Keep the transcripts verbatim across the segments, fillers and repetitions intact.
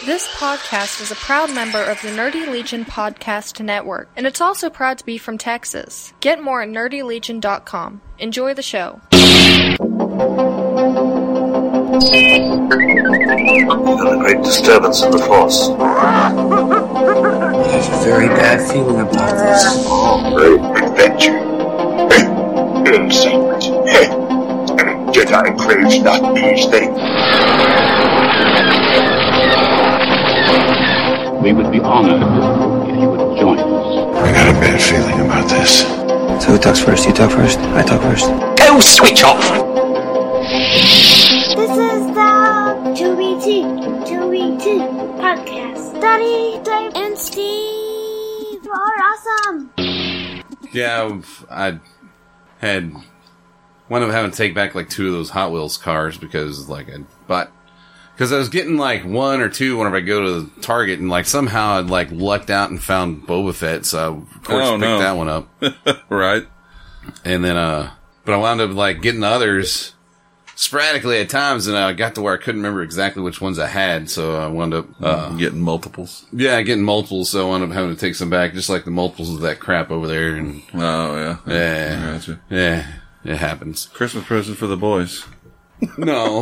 This podcast is a proud member of the Nerdy Legion Podcast Network, and it's also proud to be from Texas. Get more at nerdy legion dot com. Enjoy the show. There's a great disturbance in the force. I have a very bad feeling about this. Oh, great adventure. Insect. Jedi craves not these things. We would be honored if you would join us. I got a bad feeling about this. So who talks first? You talk first? I talk first. Go switch off! This is the two B T, two B T podcast. Daddy, Dave, and Steve are awesome. Yeah, I had wound up having to take back like two of those Hot Wheels cars because like I bought because I was getting like one or two whenever I go to Target, and like somehow I'd like lucked out and found Boba Fett, so I, of course oh, picked no. that one up. Right. And then uh but I wound up like getting the others sporadically at times, and I got to where I couldn't remember exactly which ones I had, so I wound up uh getting multiples. Yeah, getting multiples, so I wound up having to take some back, just like the multiples of that crap over there. And oh yeah. Yeah. I gotcha. Yeah. It happens. Christmas present for the boys. No.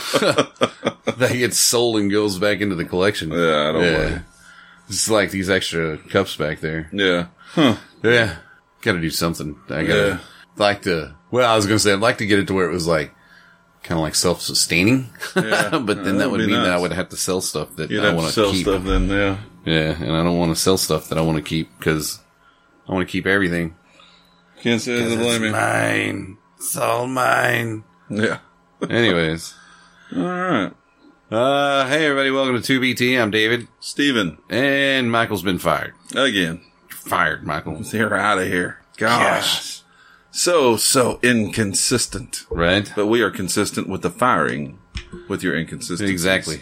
That gets sold and goes back into the collection. Yeah, I don't yeah. blame you. It's like these extra cups back there. Yeah. Huh. Yeah. Gotta do something. I gotta Yeah. like to, well, I was gonna say, I'd like to get it to where it was like, kind of like self-sustaining. Yeah. But then Yeah, that would be mean nice. that I would have to sell stuff that You'd I have want to to sell keep. stuff then, yeah. Yeah, and I don't want to sell stuff that I want to keep because I want to keep everything. Can't say I It's blame you. mine. It's all mine. Yeah. Anyways. All right. Uh, hey everybody, welcome to two B T. I'm David. Steven. And Michael's been fired. Again. Fired, Michael. They're out of here. Gosh. So, so inconsistent. Right? But we are consistent with the firing, with your inconsistencies. Exactly.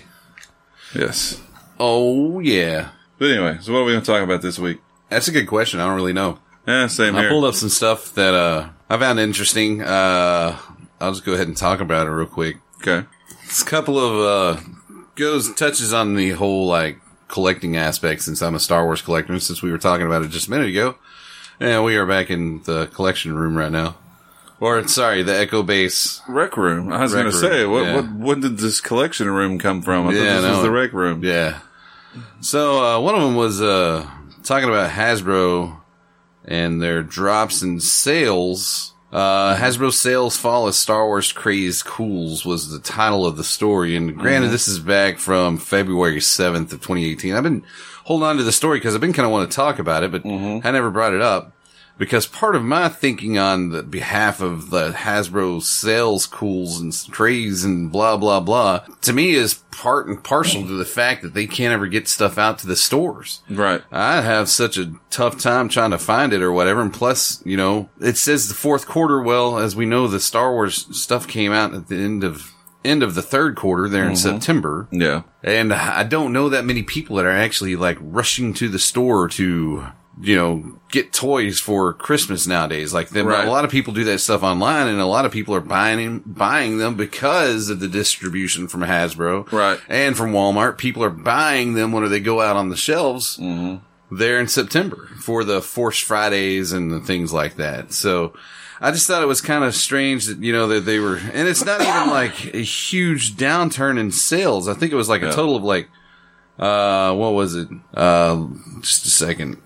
Yes. Oh, yeah. But anyway, so what are we going to talk about this week? That's a good question. I don't really know. Yeah, same I here. pulled up some stuff that, uh, I found interesting. Uh, I'll just go ahead and talk about it real quick. Okay. It's a couple of, uh, goes, touches on the whole, like, collecting aspect, since I'm a Star Wars collector, and since we were talking about it just a minute ago. And we are back in the collection room right now. Or, sorry, the Echo Base. Rec room. I was Rec going to room, say, what, yeah. what, when did this collection room come from? I Yeah, thought this no. was the rec room. Yeah. So, uh, one of them was, uh, talking about Hasbro and their drops in sales. Uh, Hasbro sales fall as Star Wars craze cools was the title of the story. And granted, mm-hmm. this is back from February seventh of twenty eighteen. I've been holding on to the story because I've been kind of want to talk about it, but mm-hmm. I never brought it up. Because part of my thinking on the behalf of the Hasbro sales cools and craze and blah, blah, blah, to me is part and parcel to the fact that they can't ever get stuff out to the stores. Right. I have such a tough time trying to find it or whatever. And plus, you know, it says the fourth quarter. Well, as we know, the Star Wars stuff came out at the end of end of the third quarter there in mm-hmm. September. Yeah. And I don't know that many people that are actually like rushing to the store to, you know, get toys for Christmas nowadays. Like them, right. A lot of people do that stuff online, and a lot of people are buying buying them because of the distribution from Hasbro, right, and from Walmart. People are buying them when they go out on the shelves mm-hmm. there in September for the Force Fridays and the things like that. So I just thought it was kind of strange that, you know, that they were, and it's not even like a huge downturn in sales. I think it was like yeah. a total of like, uh, what was it? Uh, just a second.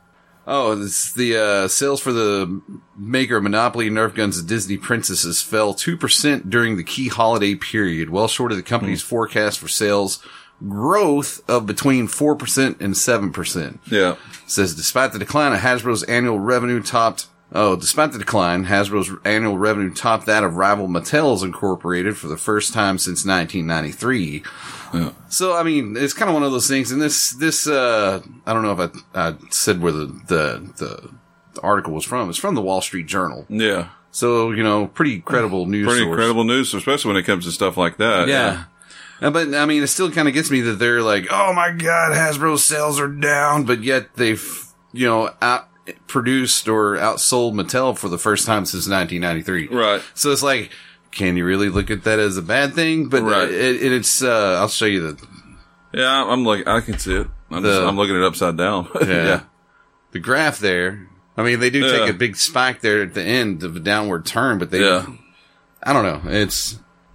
Oh, it's the uh, sales for the maker of Monopoly, Nerf guns, and Disney princesses fell two percent during the key holiday period, well short of the company's mm. forecast for sales growth of between four percent and seven percent. Yeah. It says, despite the decline of Hasbro's annual revenue topped, oh, despite the decline, Hasbro's annual revenue topped that of rival Mattel's Incorporated for the first time since nineteen ninety-three. Yeah. So, I mean, it's kind of one of those things. And this, this, uh, I don't know if I, I said where the, the, the, the article was from. It's from the Wall Street Journal. Yeah. So, you know, pretty credible news Pretty source. credible news, especially when it comes to stuff like that. Yeah. yeah. Uh, but, I mean, it still kind of gets me that they're like, oh my God, Hasbro's sales are down, but yet they've, you know, out produced or outsold Mattel for the first time since nineteen ninety-three. Right. So it's like, can you really look at that as a bad thing? But right. it, it, it's, uh, I'll show you the, Yeah, I'm like, I can see it. I'm, The- just, I'm looking at it upside down. Yeah. yeah. The graph there. I mean, they do Yeah. take a big spike there at the end of a downward turn, but they, Yeah. I don't know. It's,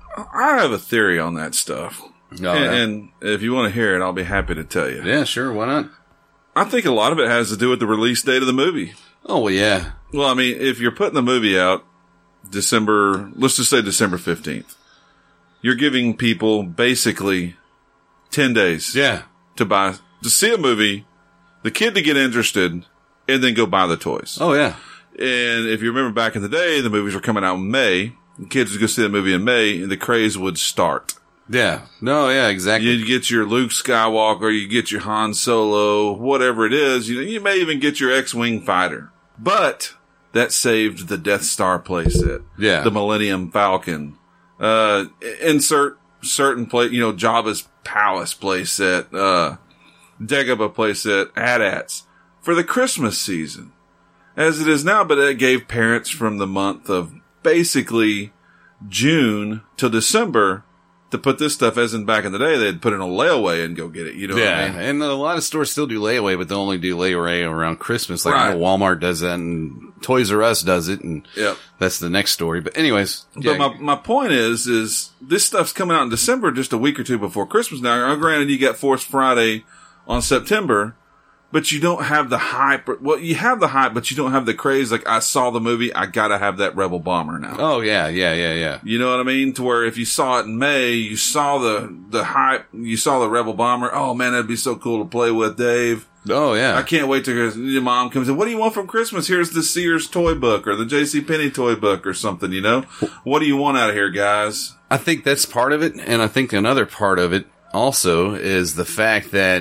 I have a theory on that stuff. oh, and, yeah. and if you want to hear it, I'll be happy to tell you. yeah, sure. Why not? I think a lot of it has to do with the release date of the movie. Oh, well, yeah. Well, I mean, if you're putting the movie out December, let's just say December fifteenth, you're giving people basically ten days Yeah. to buy, to see a movie, the kid to get interested, and then go buy the toys. Oh, yeah. And if you remember back in the day, the movies were coming out in May. The kids would go see the movie in May, and the craze would start. Yeah. No, yeah, exactly. You'd get your Luke Skywalker, you get your Han Solo, whatever it is. You know, you may even get your X-Wing fighter. But that saved the Death Star playset. Yeah. The Millennium Falcon. Uh, insert certain play, you know, Jabba's Palace playset, uh, Dagobah playset, A T A Ts for the Christmas season. As it is now, but it gave parents from the month of basically June till December to put this stuff, as in back in the day, they'd put it in a layaway and go get it. You know Yeah, what I mean? and a lot of stores still do layaway, but they only do layaway around Christmas. Like I know Right. Walmart does that, and Toys R Us does it, and Yep. that's the next story. But anyways, But yeah, my, my point is, is this stuff's coming out in December, just a week or two before Christmas. Now, granted, you got Force Friday on September, but you don't have the hype. Well, you have the hype, but you don't have the craze. Like, I saw the movie, I gotta have that Rebel bomber now. oh yeah, yeah, yeah, yeah. You know what I mean? To where if you saw it in May, you saw the, the hype, you saw the Rebel bomber. Oh man, that'd be so cool to play with, Dave. Oh yeah, I can't wait to hear your mom comes in. What do you want from Christmas? Here's the Sears toy book or the JCPenney toy book or something, you know? What do you want out of here, guys? I think that's part of it, and I think another part of it also is the fact that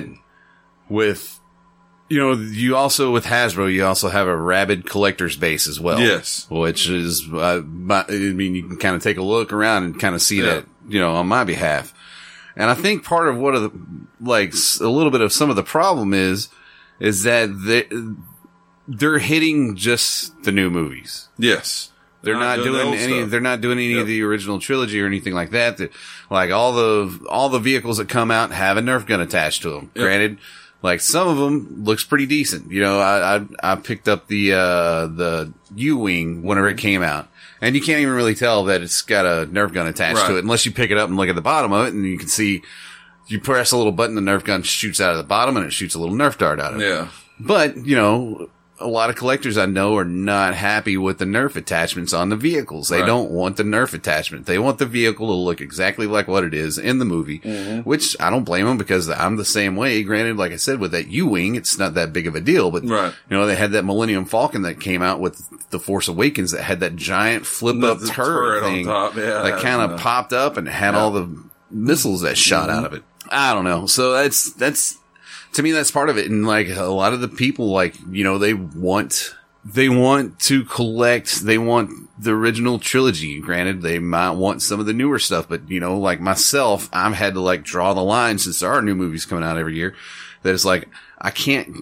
with, you know, you also, with Hasbro, you also have a rabid collector's base as well. Yes. Which is, uh, my, I mean, you can kind of take a look around and kind of see Yeah. that, you know, on my behalf. And I think part of what of the, like, s- a little bit of some of the problem is, is that they, they're hitting just the new movies. Yes. They're not the doing old any. stuff. They're not doing any Yep. of the original trilogy or anything like that. That- Like all the all the vehicles that come out have a Nerf gun attached to them. Yep. Granted, like some of them looks pretty decent. You know, I I, I picked up the uh, the U-wing whenever it came out, and you can't even really tell that it's got a Nerf gun attached Right. to it unless you pick it up and look at the bottom of it, and you can see. You press a little button, the Nerf gun shoots out of the bottom, and it shoots a little Nerf dart out of it. Yeah. But, you know, a lot of collectors I know are not happy with the Nerf attachments on the vehicles. They Right. don't want the Nerf attachment. They want the vehicle to look exactly like what it is in the movie, Mm-hmm. which I don't blame them because I'm the same way. Granted, like I said, with that U-Wing, it's not that big of a deal, but, Right. you know, they had that Millennium Falcon that came out with The Force Awakens that had that giant flip up The turret turret on thing top, yeah, that kind of yeah. popped up and had all the missiles that shot Mm-hmm. out of it. I don't know. So that's, that's, to me, that's part of it. And like a lot of the people, like, you know, they want, they want to collect, they want the original trilogy. Granted, they might want some of the newer stuff, but you know, like myself, I've had to like draw the line since there are new movies coming out every year that it's like, I can't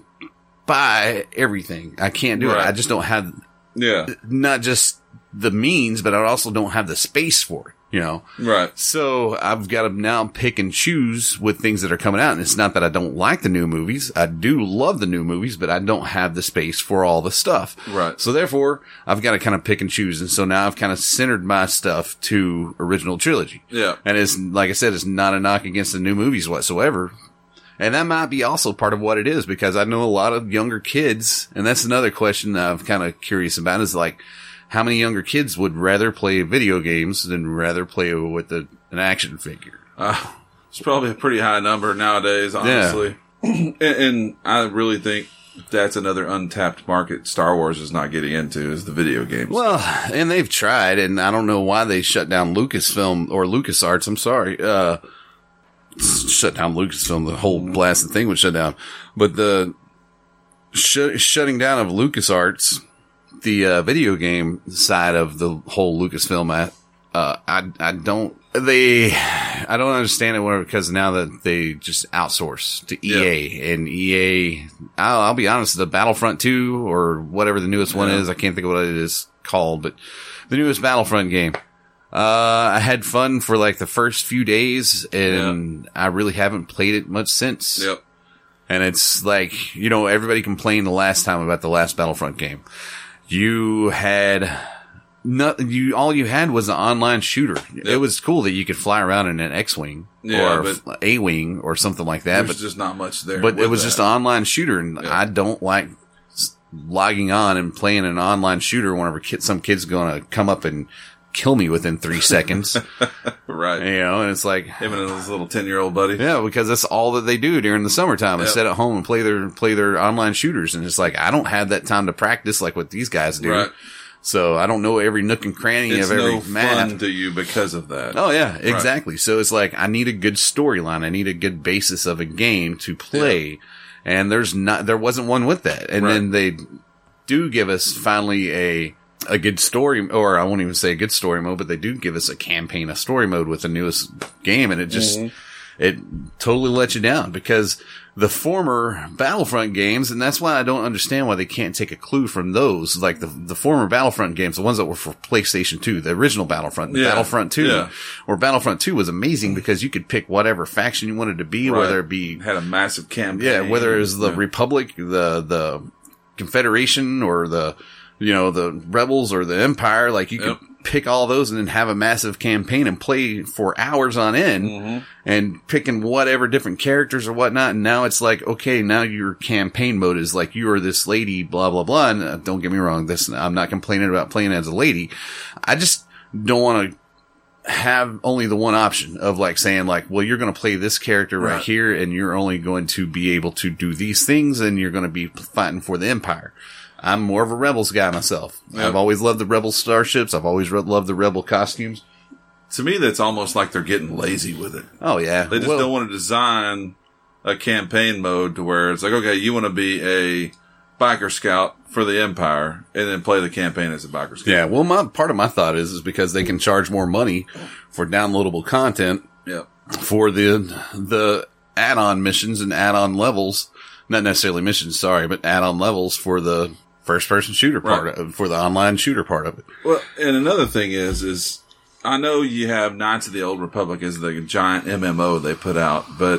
buy everything. I can't do Right. it. I just don't have Yeah. not just the means, but I also don't have the space for it, you know? Right. So I've got to now pick and choose with things that are coming out. And it's not that I don't like the new movies. I do love the new movies, but I don't have the space for all the stuff. Right. So therefore, I've got to kind of pick and choose. And so now I've kind of centered my stuff to original trilogy. Yeah. And it's, like I said, it's not a knock against the new movies whatsoever. And that might be also part of what it is, because I know a lot of younger kids, and that's another question that I'm kind of curious about, is like, how many younger kids would rather play video games than rather play with a, an action figure? Uh, it's probably a pretty high number nowadays, honestly. and, and I really think that's another untapped market Star Wars is not getting into, is the video games. Well, and they've tried, and I don't know why they shut down Lucasfilm or LucasArts. I'm sorry. Uh, shut down Lucasfilm. The whole blasted thing was shut down. But the sh- shutting down of LucasArts, the uh, video game side of the whole Lucasfilm, uh, I I don't they I don't understand it because now that they just outsource to E A Yeah. and E A. I'll, I'll be honest, the Battlefront two or whatever the newest one Yeah. is, I can't think of what it is called, but the newest Battlefront game. Uh, I had fun for like the first few days, and yeah. I really haven't played it much since. Yep. And it's like, you know, everybody complained the last time about the last Battlefront game. You had no, you all you had was an online shooter. Yep. It was cool that you could fly around in an X-wing yeah, or but A-wing or something like that. There's but just not much there. But it was that. just an online shooter, and yep. I don't like logging on and playing an online shooter whenever kid, some kid's going to come up and kill me within three seconds. Right. You know, and it's like him and his little ten year old buddy. Yeah, because that's all that they do during the summertime is yep. sit at home and play their, play their online shooters. And it's like, I don't have that time to practice like what these guys do. Right. So I don't know every nook and cranny it's of every no map. fun to you because of that. Oh yeah, exactly. Right. So it's like, I need a good storyline. I need a good basis of a game to play. Yeah. And there's not, there wasn't one with that. And right. then they do give us finally a, a good story, or I won't even say a good story mode, but they do give us a campaign, a story mode with the newest game, and it just, mm-hmm. it totally lets you down because the former Battlefront games, and that's why I don't understand why they can't take a clue from those, like the, the former Battlefront games, the ones that were for PlayStation two, the original Battlefront, yeah. Battlefront two, yeah. or Battlefront two was amazing because you could pick whatever faction you wanted to be, right. whether it be, had a massive campaign. Yeah, whether it was the yeah. Republic, the, the Confederation, or the, you know, the Rebels or the Empire, like you yep. could pick all those and then have a massive campaign and play for hours on end mm-hmm. and picking whatever different characters or whatnot. And now it's like, okay, now your campaign mode is like, you are this lady, blah, blah, blah. And uh, don't get me wrong. This, I'm not complaining about playing as a lady. I just don't want to have only the one option of like saying like, well, you're going to play this character right. right here and you're only going to be able to do these things and you're going to be fighting for the Empire. I'm more of a Rebels guy myself. Yep. I've always loved the Rebel starships. I've always re- loved the Rebel costumes. To me, that's almost like they're getting lazy with it. Oh, yeah. They just well, don't want to design a campaign mode to where it's like, okay, you want to be a biker scout for the Empire and then play the campaign as a biker scout. Yeah, well, my part of my thought is, is because they can charge more money for downloadable content yep. for the the add-on missions and add-on levels. Not necessarily missions, sorry, but add-on levels for the first-person shooter part right. of it, for the online shooter part of it. Well, and another thing is, is I know you have Knights of the Old Republic as the giant M M O they put out, but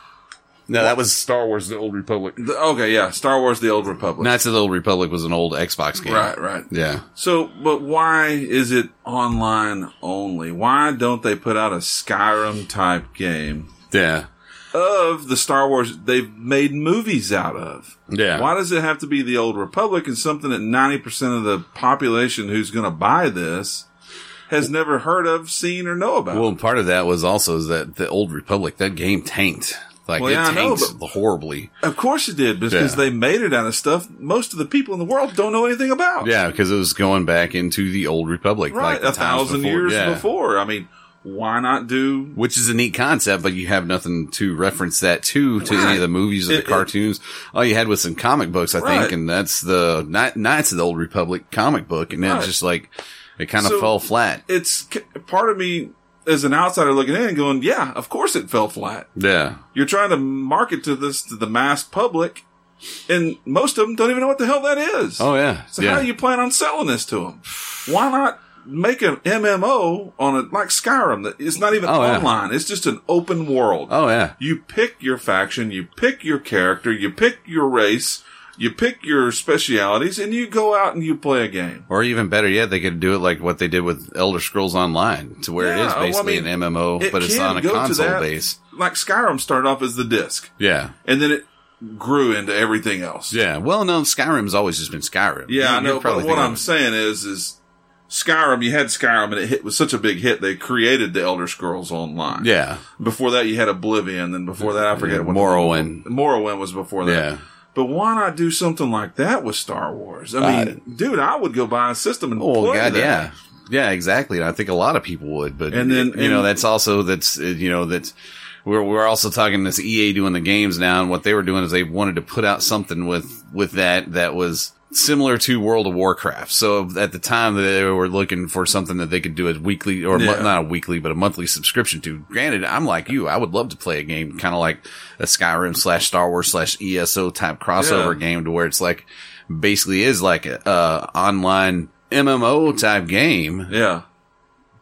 no, that was Star Wars: The Old Republic. The, okay, yeah, Star Wars: The Old Republic. Knights of the Old Republic was an old Xbox game, right? Right. Yeah. So, but why is it online only? Why don't they put out a Skyrim type game? Yeah. Of the Star Wars they've made movies out of. Yeah. Why does it have to be the Old Republic and something that ninety percent of the population who's going to buy this has never heard of, seen, or know about? Well, part of that was also is that the Old Republic, that game tanked. Like, well, it yeah, tanked know, horribly. Of course it did, because yeah. they made it out of stuff most of the people in the world don't know anything about. Yeah, because it was going back into the Old Republic. Right, like a thousand before. years yeah. before. I mean, why not do... Which is a neat concept, but you have nothing to reference that to, to right. any of the movies or the it, cartoons. It, All you had was some comic books, I right. think, and that's the Knights of the Old Republic comic book, and right. it's just like, it kind of so fell flat. It's, part of me, as an outsider looking in, going, yeah, of course it fell flat. Yeah. You're trying to market to this, to the mass public, and most of them don't even know what the hell that is. Oh, yeah. So yeah. how do you plan on selling this to them? Why not make an M M O on it like Skyrim that it's not even oh, online. Yeah. It's just an open world. Oh, yeah. You pick your faction, you pick your character, you pick your race, you pick your specialities, and you go out and you play a game. Or even better yet, they could do it like what they did with Elder Scrolls Online, to where yeah, it is basically well, I mean, an M M O, it but it's on a console base. Like Skyrim started off as the disc. Yeah. And then it grew into everything else. Yeah. Well, no, Skyrim's always just been Skyrim. Yeah, you, I know, but what I'm saying is, is Skyrim, you had Skyrim and it hit was such a big hit, they created the Elder Scrolls Online. Yeah. Before that, you had Oblivion, and before that, I forget yeah, what Morrowind. Morrowind was before that. Yeah. But why not do something like that with Star Wars? I mean, uh, dude, I would go buy a system and oh, play God, that. yeah. Yeah, exactly. And I think a lot of people would, but, and then, you and, know, that's also, that's, you know, that's, we're, we're also talking this E A doing the games now, and what they were doing is they wanted to put out something with, with that, that was similar to World of Warcraft. So at the time they were looking for something that they could do a weekly, or yeah. mo- not a weekly, but a monthly subscription to. Granted, I'm like you. I would love to play a game kind of like a Skyrim slash Star Wars slash E S O type crossover yeah. game to where it's like, basically is like a, uh, online M M O type game. Yeah.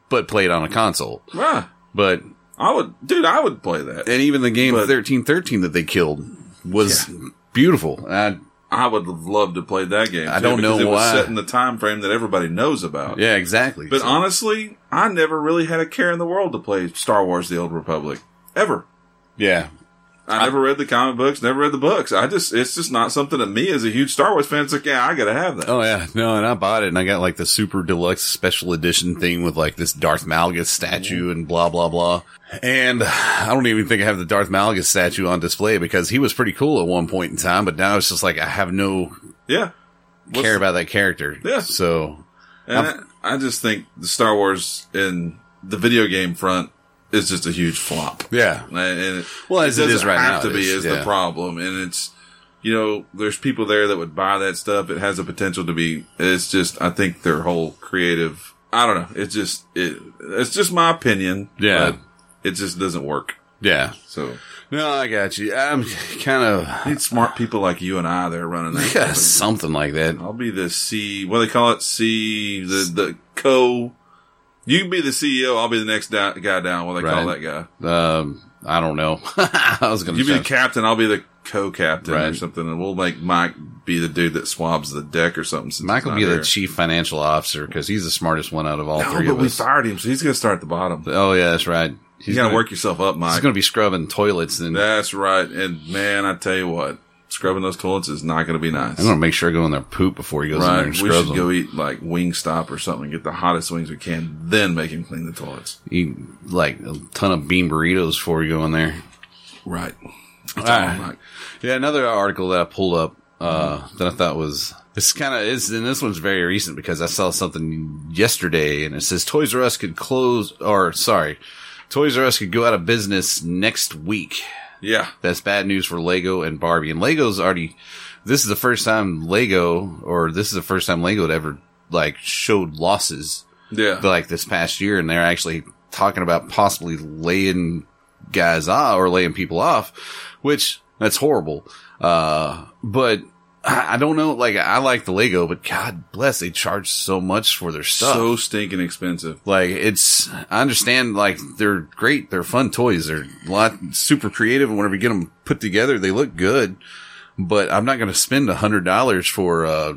but played on a console. Ah, But I would, dude, I would play that. and even the game But- thirteen thirteen that they killed was Yeah. beautiful. I, I would have loved to play that game. I too, don't know because it was why. set in the time frame that everybody knows about. yeah, exactly. But So- honestly, I never really had a care in the world to play Star Wars: The Old Republic ever. yeah, I never read the comic books, never read the books. I just, it's just not something that me as a huge Star Wars fan, it's like, yeah, I gotta have that. oh yeah, no, and I bought it, and I got like the super deluxe special edition thing with like this Darth Malgus statue and blah blah blah. And I don't even think I have the Darth Malgus statue on display because he was pretty cool at one point in time, but now it's just like I have no Yeah. What's- care about that character. Yeah. So And I, I just think the Star Wars in the video game front is just a huge flop. yeah, And it, Well, as it doesn't is right have now, to it be is, is yeah. the problem. And it's, you know, there's people there that would buy that stuff. It has the potential to be, it's just, I think their whole creative, I don't know. It's just, it, it's just my opinion. Yeah. But it just doesn't work. yeah. So No, I got you. I'm kind of need smart people like you and I that are running that. yeah, company. something like that. I'll be the C, what do they call it? C, the, the co, you can be the C E O. I'll be the next da- guy down. What do they call that Right. guy? Um, I don't know. I was going to You be the say captain. I'll be the co-captain or Right. something. And we'll make Mike be the dude that swabs the deck or something. since Mike he's will not be the here. chief financial officer because he's the smartest one out of all No, three but of we us. fired him, so he's going to start at the bottom. Oh yeah, that's right. You He's got to gonna, work yourself up, He's Mike. going to be scrubbing toilets, and That's right. And man, I tell you what, scrubbing those toilets is not going to be nice. I'm going to make sure I go in there and poop before he goes in there Right. and We scrubs should them. go eat like Wingstop or something, get the hottest wings we can, then make him clean the toilets. Eat like a ton of bean burritos before you go in there. Right. That's All all, right. Mike. Yeah, another article that I pulled up uh, that I thought was it's kind of is, and this one's very recent because I saw something yesterday, and it says Toys R Us could close, or sorry, Toys R Us could go out of business next week. Yeah. That's bad news for Lego and Barbie. And Lego's already, this is the first time Lego, or this is the first time Lego had ever, like, showed losses, Yeah. like, this past year. And they're actually talking about possibly laying guys off, or laying people off, which, that's horrible. Uh, but I I don't know, like, I like the Lego, but God bless, they charge so much for their stuff. So stinking expensive. Like, it's, I understand, like, they're great. They're fun toys. They're a lot super creative. And whenever you get them put together, they look good. But I'm not going to spend a hundred dollars for uh,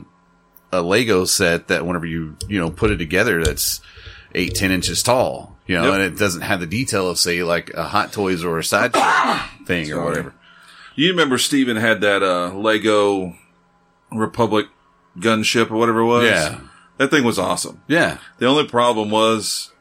a Lego set that whenever you, you know, put it together, that's eight, ten inches tall, you know, Yep. and it doesn't have the detail of, say, like a Hot Toys or a Sideshow thing or Sorry. whatever. You remember Steven had that, uh, Lego Republic gunship or whatever it was? Yeah. That thing was awesome. Yeah. The only problem was,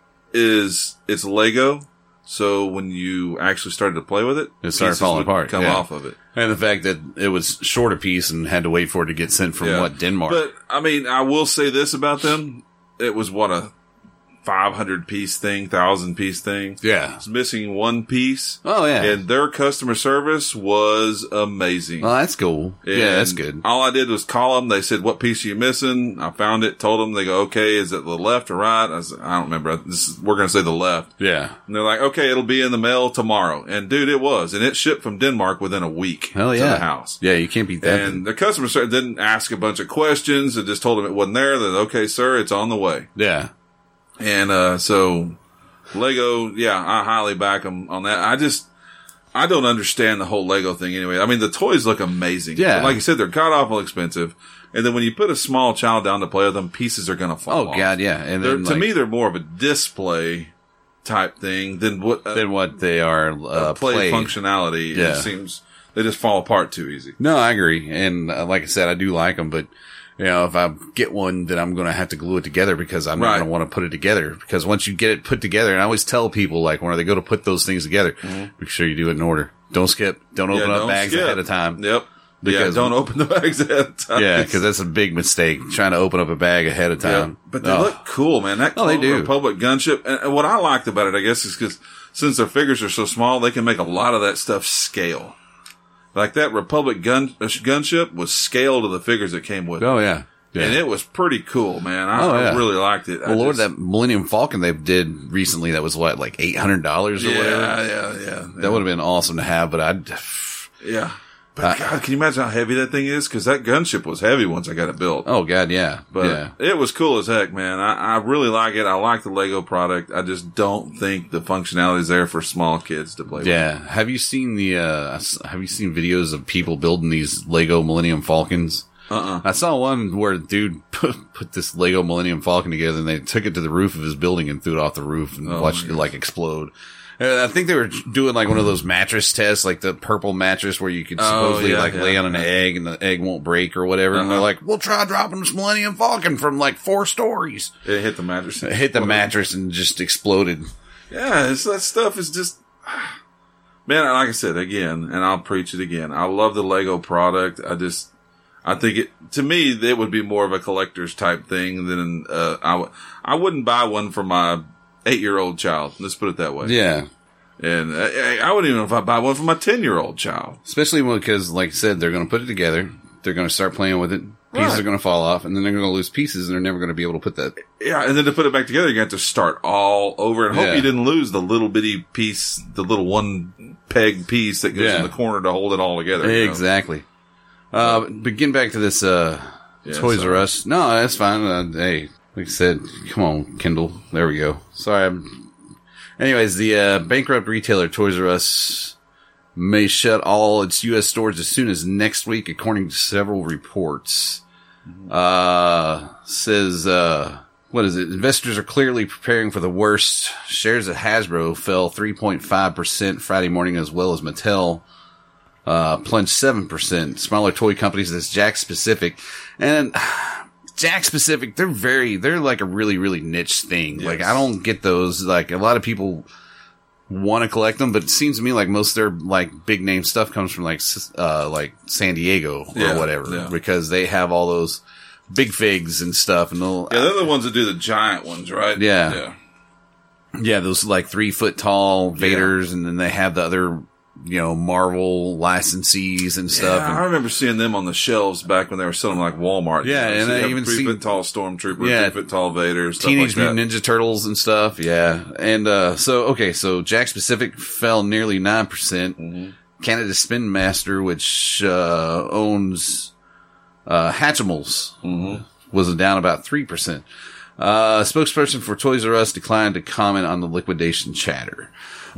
is it's Lego. So when you actually started to play with it, It started pieces falling would apart, come yeah. off of it. And the fact that it was short a piece and had to wait for it to get sent from Yeah. what, Denmark? But I mean, I will say this about them. It was what, a five hundred piece thing, thousand piece thing. yeah. It's missing one piece. Oh, yeah. And their customer service was amazing. Well, that's cool. yeah, that's And good. All I did was call them. They said, "What piece are you missing?" I found it. Told them. They go, "Okay, is it the left or right?" I said, "I don't remember. This is, we're going to say the left." Yeah. And they're like, "Okay, it'll be in the mail tomorrow." And dude, it was, and it shipped from Denmark within a week Hell to yeah. the house. Yeah, you can't beat that. And the customer service didn't ask a bunch of questions. It just told them it wasn't there. Then, okay, sir, it's on the way. yeah. And uh so Lego, yeah, I highly back them on that. I just, I don't understand the whole Lego thing anyway. I mean, the toys look amazing. Yeah. But like you said, they're god awful expensive. And then when you put a small child down to play with them, pieces are going to fall Oh off. God, yeah. And They're, then to like, me, they're more of a display type thing than what uh, than what they are uh, play played. functionality. Yeah. It seems they just fall apart too easy. No, I agree. And uh, like I said, I do like them, but you know, if I get one, then I'm going to have to glue it together because I'm not Right. going to want to put it together. Because once you get it put together, and I always tell people, like, when they go to put those things together, make sure you do it in order. Don't skip. Don't open Mm-hmm. Yeah, up don't bags skip. ahead of time. Yep. Because- yeah, don't open the bags ahead of time. Yeah, because that's a big mistake, trying to open up a bag ahead of Yeah, time. but they Oh. look cool, man. That Oh, they Clone do. Republic gunship. And, and what I liked about it, I guess, is because since their figures are so small, they can make a lot of that stuff scale. Like that Republic gun uh, gunship was scaled to the figures that came with it. Oh, yeah. Yeah. And it was pretty cool, man. I, Oh, yeah. I really liked it. I Well, Lord, just- that Millennium Falcon they did recently, that was what, like eight hundred dollars or yeah, whatever? yeah, yeah, yeah. That would have been awesome to have, but I'd, Yeah. But God, can you imagine how heavy that thing is? Because that gunship was heavy once I got it built. Oh God, yeah. But yeah. it was cool as heck, man. I, I really like it. I like the Lego product. I just don't think the functionality is there for small kids to play Yeah. with. Have you seen the, uh, have you seen videos of people building these Lego Millennium Falcons? Uh-uh. I saw one where a dude put, put this Lego Millennium Falcon together and they took it to the roof of his building and threw it off the roof and Oh, watched it yeah. like explode. Uh, I think they were doing like one of those mattress tests, like the purple mattress where you could Oh, supposedly yeah, like yeah, lay on an yeah. egg and the egg won't break or whatever. And they're Uh-huh. like, we'll try dropping this Millennium Falcon from like four stories. It hit the mattress. It hit the mattress and just exploded. Yeah, it's, that stuff is just, man, like I said, again, and I'll preach it again. I love the Lego product. I just, I think it, to me, it would be more of a collector's type thing than, uh, I, w- I wouldn't buy one for my eight year old child. Let's put it that way. Yeah. And I, I wouldn't even know if I buy one for my ten year old child. Especially because, like I said, they're going to put it together. They're going to start playing with it. Pieces Right. are going to fall off, and then they're going to lose pieces, and they're never going to be able to put that. Yeah, and then to put it back together, you have to start all over and hope Yeah. you didn't lose the little bitty piece, the little one peg piece that goes Yeah. in the corner to hold it all together. you know? Exactly. Uh, but getting back to this, uh, Yeah, Toys sorry. R Us. No, that's fine. Uh, hey, like I said, come on, Kindle. There we go. Sorry. I'm... Anyways, the uh, bankrupt retailer Toys R Us may shut all its U S stores as soon as next week, according to several reports. Uh, says, uh, what is it? Investors are clearly preparing for the worst. Shares of Hasbro fell three point five percent Friday morning, as well as Mattel uh, plunged seven percent. Smaller toy companies, that's Jakks Pacific. And Jakks Pacific, they're very, they're like a really, really niche thing. Yes. Like, I don't get those. Like, a lot of people want to collect them, but it seems to me like most of their, like, big name stuff comes from, like, s- uh, like San Diego or Yeah, whatever. yeah. Because they have all those big figs and stuff. And they'll, Yeah, they're the ones that do the giant ones, right? Yeah. Yeah. yeah, those, like, three foot tall Vaders, and then they have the other, you know, Marvel licensees and stuff. Yeah, I and, remember seeing them on the shelves back when they were selling them like Walmart. Yeah, You know, and so you I have even three seen- foot tall Stormtrooper, Yeah, three foot tall Vader, stuff Teenage like that. Mutant Ninja Turtles and stuff, yeah. And, uh, so, okay, so Jakks Pacific fell nearly nine percent. Mm-hmm. Canada Spin Master, which, uh, owns, uh, Hatchimals, Mm-hmm. was down about three percent. Uh, spokesperson for Toys R Us declined to comment on the liquidation chatter.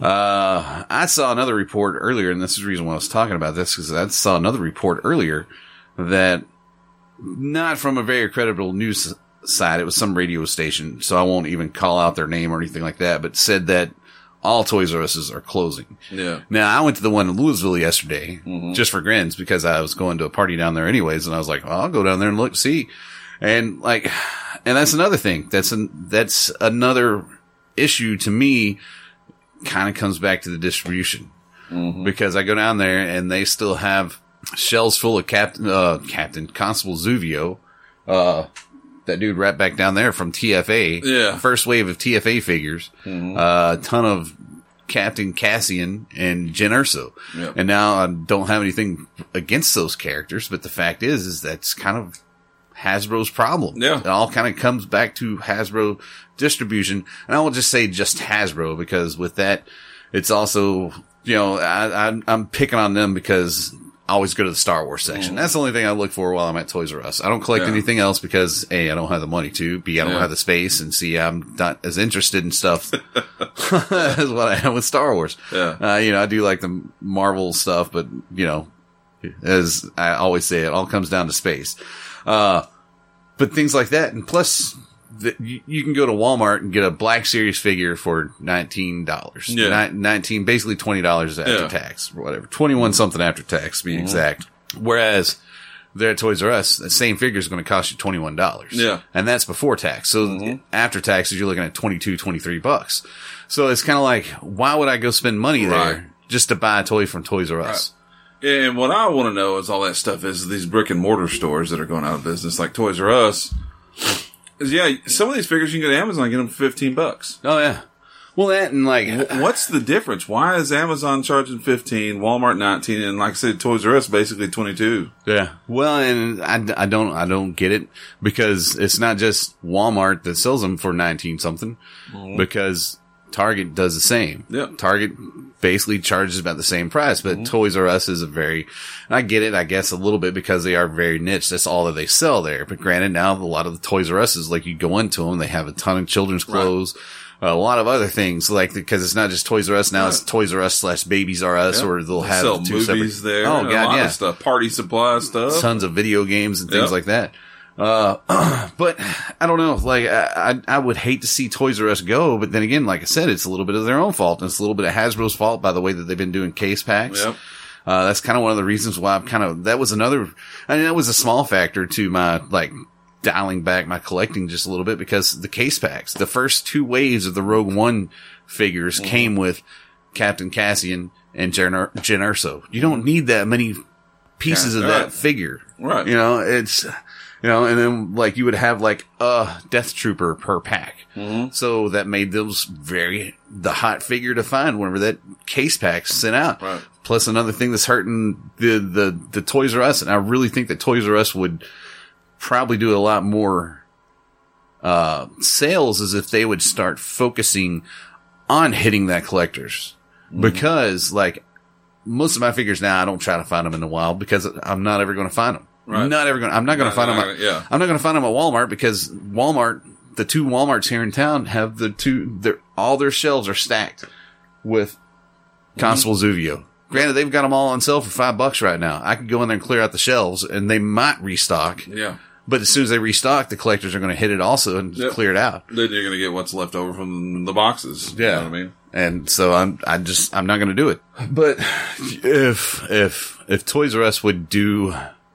Uh, I saw another report earlier, and this is the reason why I was talking about this, because I saw another report earlier that, not from a very credible news side, it was some radio station, so I won't even call out their name or anything like that, but said that all Toys R Us's are closing. Yeah. Now, I went to the one in Louisville yesterday, Mm-hmm. just for grins, because I was going to a party down there anyways, and I was like, well, I'll go down there and look, see. And like, and that's another thing. That's an, that's another issue to me, kind of comes back to the distribution. Mm-hmm. Because I go down there and they still have shelves full of Captain, uh, Captain Constable Zuvio, uh, that dude right back down there from T F A. Yeah. First wave of T F A figures. Mm-hmm. Uh, a ton of Captain Cassian and Jyn Erso. Yep. And now I don't have anything against those characters, but the fact is, is that's kind of Hasbro's problem. Yeah. It all kind of comes back to Hasbro distribution. And I will just say just Hasbro, because with that, it's also, you know, I, I, I'm picking on them because I always go to the Star Wars section. That's the only thing I look for while I'm at Toys R Us. I don't collect Yeah. anything else because A, I don't have the money to, B, I don't Yeah. have the space, and C, I'm not as interested in stuff as what I am with Star Wars. Yeah. Uh, you know, I do like the Marvel stuff, but, you know, as I always say, it all comes down to space. Uh, but things like that. And plus, the, you, you can go to Walmart and get a Black Series figure for nineteen dollars. Yeah. Ni- nineteen, basically twenty dollars after Yeah. tax, or whatever. twenty-one something after tax, to be exact. Whereas, there at Toys R Us, the same figure is going to cost you twenty-one dollars. Yeah. And that's before tax. So after taxes, you're looking at twenty-two, twenty-three bucks. So it's kind of like, why would I go spend money Right. there just to buy a toy from Toys R Us? And what I want to know is all that stuff is these brick and mortar stores that are going out of business, like Toys R Us. Is, yeah, some of these figures you can go to Amazon and get them for fifteen bucks. Oh, yeah. Well, that and like, Wh- What's the difference? Why is Amazon charging fifteen, Walmart nineteen, and like I said, Toys R Us basically twenty-two? yeah. Well, and I, I don't, I don't get it, because it's not just Walmart that sells them for nineteen something, because Target does the same. Yep. Target basically charges about the same price, but mm-hmm. Toys R Us is a very, and I get it, I guess, a little bit because they are very niche. That's all that they sell there. But granted, now a lot of the Toys R Us is like you go into them, they have a ton of children's clothes, right. a lot of other things, like, because it's not just Toys R Us now, right. it's Toys R Us slash Babies R Us, yep. or they'll they have sell two movies separate, there. Oh, God, a lot yeah. of stuff, party supply stuff. Tons of video games and things yep. like that. Uh, but I don't know, like, I, I would hate to see Toys R Us go, but then again, like I said, it's a little bit of their own fault, and it's a little bit of Hasbro's fault by the way that they've been doing case packs. Yep. Uh, that's kind of one of the reasons why I'm kind of, that was another, I mean, that was a small factor to my, like, dialing back my collecting just a little bit because the case packs, the first two waves of the Rogue One figures mm-hmm. came with Captain Cassian and Jyn Erso. You don't need that many pieces yeah, of that right. figure. Right. You know, it's, you know, and then like you would have like a Death Trooper per pack. Mm-hmm. So that made those very, the hot figure to find whenever that case pack's sent out. Right. Plus another thing that's hurting the, the, the Toys R Us. And I really think that Toys R Us would probably do a lot more, uh, sales is if they would start focusing on hitting that collectors. Mm-hmm. Because like most of my figures now, I don't try to find them in the wild because I'm not ever going to find them. Right. Not ever going. I'm not going to find them. At, yeah. I'm not going to find them at Walmart because Walmart, the two Walmarts here in town, have the two. Their all their shelves are stacked with Constable mm-hmm. Zuvio. Granted, they've got them all on sale for five bucks right now. I could go in there and clear out the shelves, and they might restock. Yeah. But as soon as they restock, the collectors are going to hit it also and yep. clear it out. Then you're going to get what's left over from the boxes. Yeah. You know what I mean? And so I'm, I just, I'm not going to do it. But if, if, if Toys R Us would do,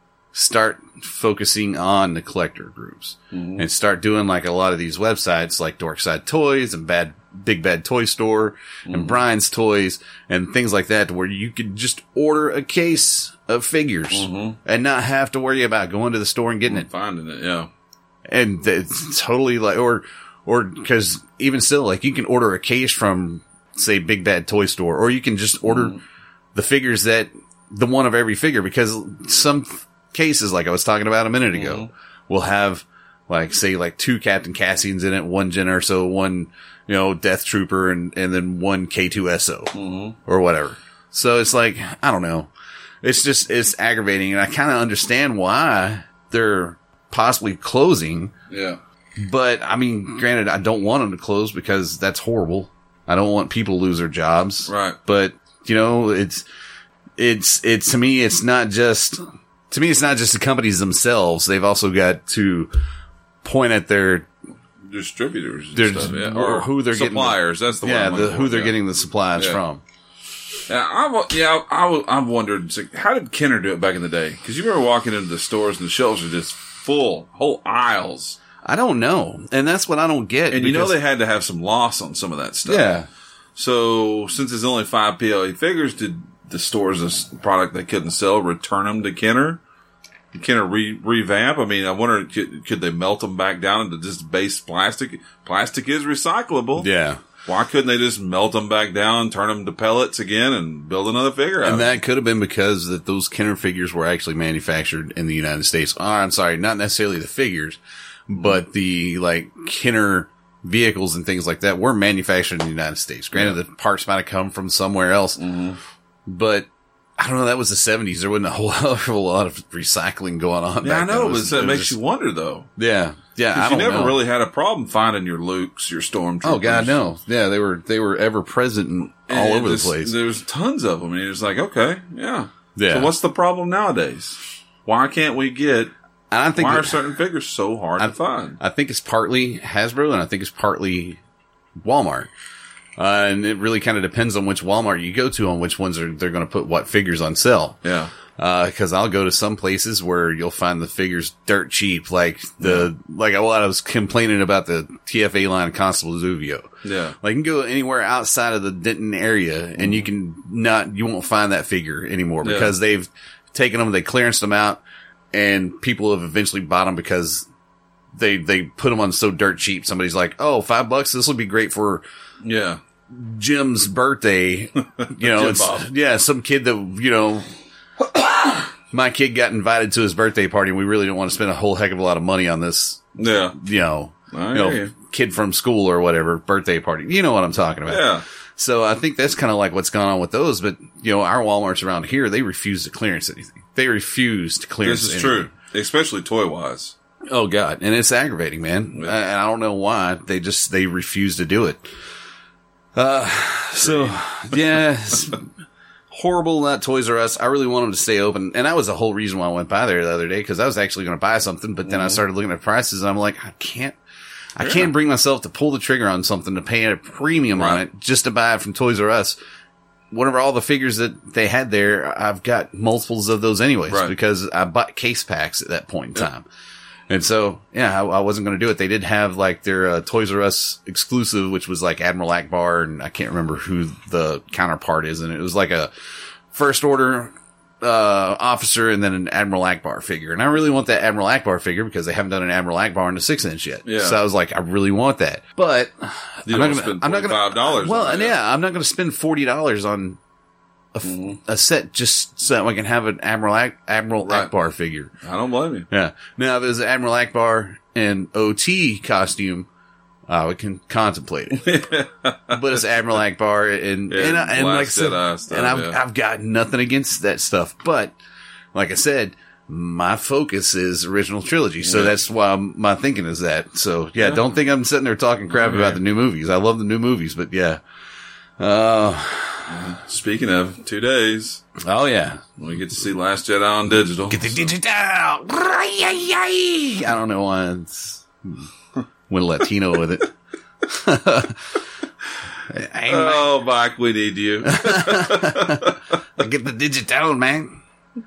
start focusing on the collector groups mm-hmm. and start doing like a lot of these websites like Dorkside Toys and Bad, Big Bad Toy Store mm-hmm. and Brian's Toys and things like that where you could just order a case of figures mm-hmm. and not have to worry about going to the store and getting it. Finding it, yeah. And it's totally like, or, or because even still, like you can order a case from say Big Bad Toy Store, or you can just order mm-hmm. the figures that the one of every figure, because some cases, like I was talking about a minute ago, mm-hmm. will have like, say like two Captain Cassians in it, one Jyn Erso, one, you know, Death Trooper, and, and then one K two S O mm-hmm. or whatever. So it's like, I don't know. It's just, it's aggravating, and I kind of understand why they're possibly closing. Yeah. But I mean, granted, I don't want them to close because that's horrible. I don't want people to lose their jobs. Right. But, you know, it's, it's, it's, to me, it's not just, to me, it's not just the companies themselves. They've also got to point at their distributors, and their, stuff, yeah. or, or who they're suppliers. Getting the, that's the yeah, one. the, who for, they're yeah. getting the supplies yeah. from. Yeah, I, yeah, I, I wondered, how did Kenner do it back in the day? Because you remember walking into the stores and the shelves are just full, whole aisles. I don't know. And that's what I don't get. And you know they had to have some loss on some of that stuff. Yeah. So, since it's only five P L E figures, did the stores, this product they couldn't sell, return them to Kenner? Did Kenner re- revamp? I mean, I wonder, could, could they melt them back down into just base plastic? Plastic is recyclable. Yeah. Why couldn't they just melt them back down, turn them to pellets again, and build another figure out And of that it? could have been because that those Kenner figures were actually manufactured in the United States. Oh, I'm sorry, not necessarily the figures, but the, like, Kenner vehicles and things like that were manufactured in the United States. Granted, yeah. the parts might have come from somewhere else, mm-hmm. but I don't know, that was the seventies. There wasn't a whole, a whole lot of recycling going on Yeah, back I know, then. It was, but it, it makes just, you wonder, though. Yeah, yeah, I you don't never know. really had a problem finding your Lukes, your Stormtroopers. Oh, God, no. Yeah, they were, they were ever present and all And over this, the place. There's tons of them, and it's like, okay, yeah. Yeah. So what's the problem nowadays? Why can't we get... And I think Why that, are certain figures so hard I, to find? I think it's partly Hasbro, and I think it's partly Walmart. Uh, and it really kind of depends on which Walmart you go to on which ones are they're going to put what figures on sale. Yeah. Uh, cause I'll go to some places where you'll find the figures dirt cheap, like the, yeah. like what I was complaining about the T F A line Constable Zuvio. Yeah. Like you can go anywhere outside of the Denton area and mm-hmm. you can not, you won't find that figure anymore yeah. because they've taken them, they clearanced them out, and people have eventually bought them because they, they put them on so dirt cheap. Somebody's like, oh, five bucks. This will be great for, yeah, Jim's birthday. You know, Jim it's, Bob. yeah, some kid that, you know, my kid got invited to his birthday party and we really didn't want to spend a whole heck of a lot of money on this. Yeah. You know, I you know, hear you. kid from school or whatever, birthday party. You know what I'm talking about. Yeah. So I think that's kind of like what's gone on with those. But, you know, our Walmarts around here, they refuse to clearance anything. They refuse to clearance This is anything. true, especially toy-wise. Oh, God. And it's aggravating, man. Yeah. I, I don't know why. They just, they refuse to do it. Uh, so, yeah, it's horrible, not Toys R Us. I really want them to stay open. And that was the whole reason why I went by there the other day, because I was actually going to buy something, but then mm-hmm. I started looking at prices, and I'm like, I can't, I yeah. can't bring myself to pull the trigger on something to pay a premium right. on it just to buy it from Toys R Us. Whatever all the figures that they had there, I've got multiples of those anyways, right. because I bought case packs at that point in yeah. time. And so, yeah, I, I wasn't going to do it. They did have like their uh, Toys R Us exclusive, which was like Admiral Akbar, and I can't remember who the counterpart is. And it was like a first order uh officer and then an Admiral Akbar figure. And I really want that Admiral Akbar figure because they haven't done an Admiral Akbar in the six inch yet. Yeah. So I was like, I really want that. But you I'm don't not spend gonna, I'm not gonna, five dollars. well, and yeah, I'm not going to spend forty dollars on a, mm-hmm. a set just so that I can have an Admiral Ak- Admiral right. Akbar figure. I don't blame you. Yeah. Now, if it was an Admiral Akbar and O T costume, I would can contemplate it. But it's Admiral Akbar and, yeah, and, and like I said, stuff, and I've, yeah. I've got nothing against that stuff. But like I said, my focus is original trilogy. So yeah. that's why my thinking is that. So yeah, yeah, don't think I'm sitting there talking crap okay. about the new movies. I love the new movies, but yeah. Uh, Speaking of two days. Oh yeah. We get to see Last Jedi on digital. Get the so. digital. I don't know why it's, went Latino with it. Oh, Mike, we need you. Get the digital, man.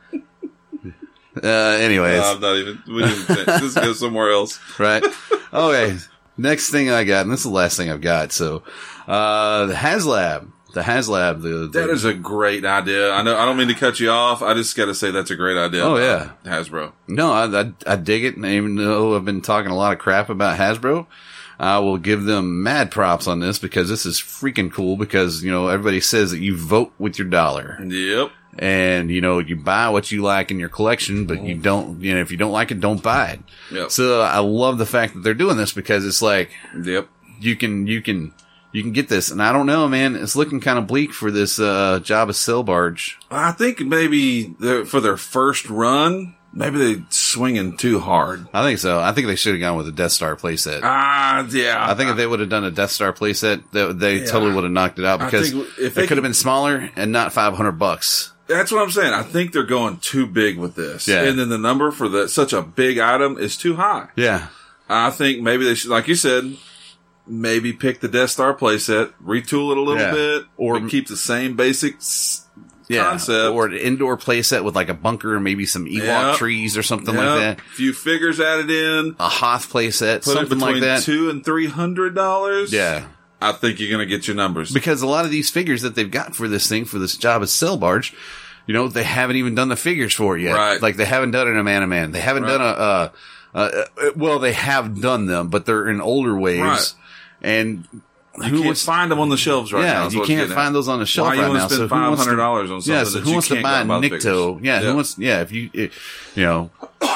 Uh, anyways. No, I'm not even, we didn't think. Let's go somewhere else. Right. Okay. Next thing I got, and this is the last thing I've got. So, uh, the HasLab. The HasLab. The, the, that is a great idea. I know, I don't mean to cut you off. I just got to say that's a great idea. Oh, yeah. Hasbro. No, I, I, I dig it. And even though I've been talking a lot of crap about Hasbro, I will give them mad props on this because this is freaking cool because, you know, everybody says that you vote with your dollar. Yep. And, you know, you buy what you like in your collection, but you don't, you know, if you don't like it, don't buy it. Yep. So I love the fact that they're doing this because it's like, yep, you can, you can, you can get this. And I don't know, man, it's looking kind of bleak for this, uh, Jabba sail barge. I think maybe for their first run, maybe they swinging too hard. I think so. I think they should have gone with a Death Star playset. Ah, uh, yeah. I think if they would have done a Death Star playset, they, they yeah. totally would have knocked it out because if they it could have been smaller and not five hundred bucks. That's what I'm saying. I think they're going too big with this. Yeah. And then the number for the, such a big item is too high. Yeah. I think maybe they should, like you said, maybe pick the Death Star playset, retool it a little yeah. bit, or keep the same basic s- yeah. concept. Or an indoor playset with like a bunker and maybe some Ewok yep. trees or something yep. like that. A few figures added in. A Hoth playset, Put something it like that. Two and three hundred dollars. Yeah. I think you're going to get your numbers. Because a lot of these figures that they've got for this thing, for this Jabba sail barge, you know, they haven't even done the figures for it yet. Right. Like, they haven't done an a man a man. They haven't right. done a, uh, uh, well, they have done them, but they're in older waves. Right. And you who can't wants, find them on the shelves right yeah, now. Yeah, you can't find those on the shelf Why right you now. Spend so five hundred dollars on something yeah, so that who you wants can't to buy a Nikto? Yeah, yeah, who wants, yeah, if you, it, you know.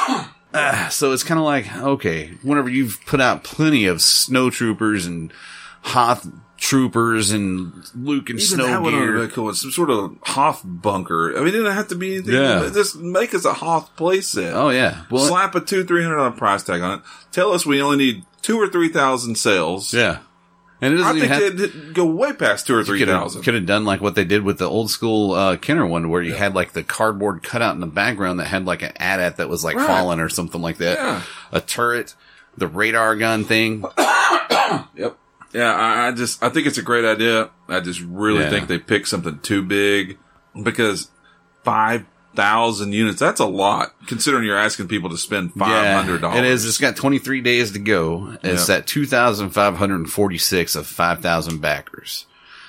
uh, so it's kind of like, okay, whenever you've put out plenty of snow troopers and Hoth troopers and Luke and Even snow that would gear. have been cool. Some sort of Hoth bunker. I mean, it didn't have to be anything. Yeah. Just make us a Hoth playset. Oh yeah. Well, slap a two, three hundred dollar price tag on it. Tell us we only need two or three thousand sales. Yeah. And it doesn't I think even have, they'd go way past two or three thousand. Could have done like what they did with the old school uh, Kenner one, where you yeah. had like the cardboard cutout in the background that had like an A T A T that was like right. fallen or something like that. Yeah. A turret, the radar gun thing. Yep. Yeah, I, I just, I think it's a great idea. I just really yeah. think they picked something too big because five thousand units, that's a lot considering you're asking people to spend five hundred dollars. Yeah, it is. It's got twenty-three days to go. It's yep. at two thousand five hundred forty-six of five thousand backers.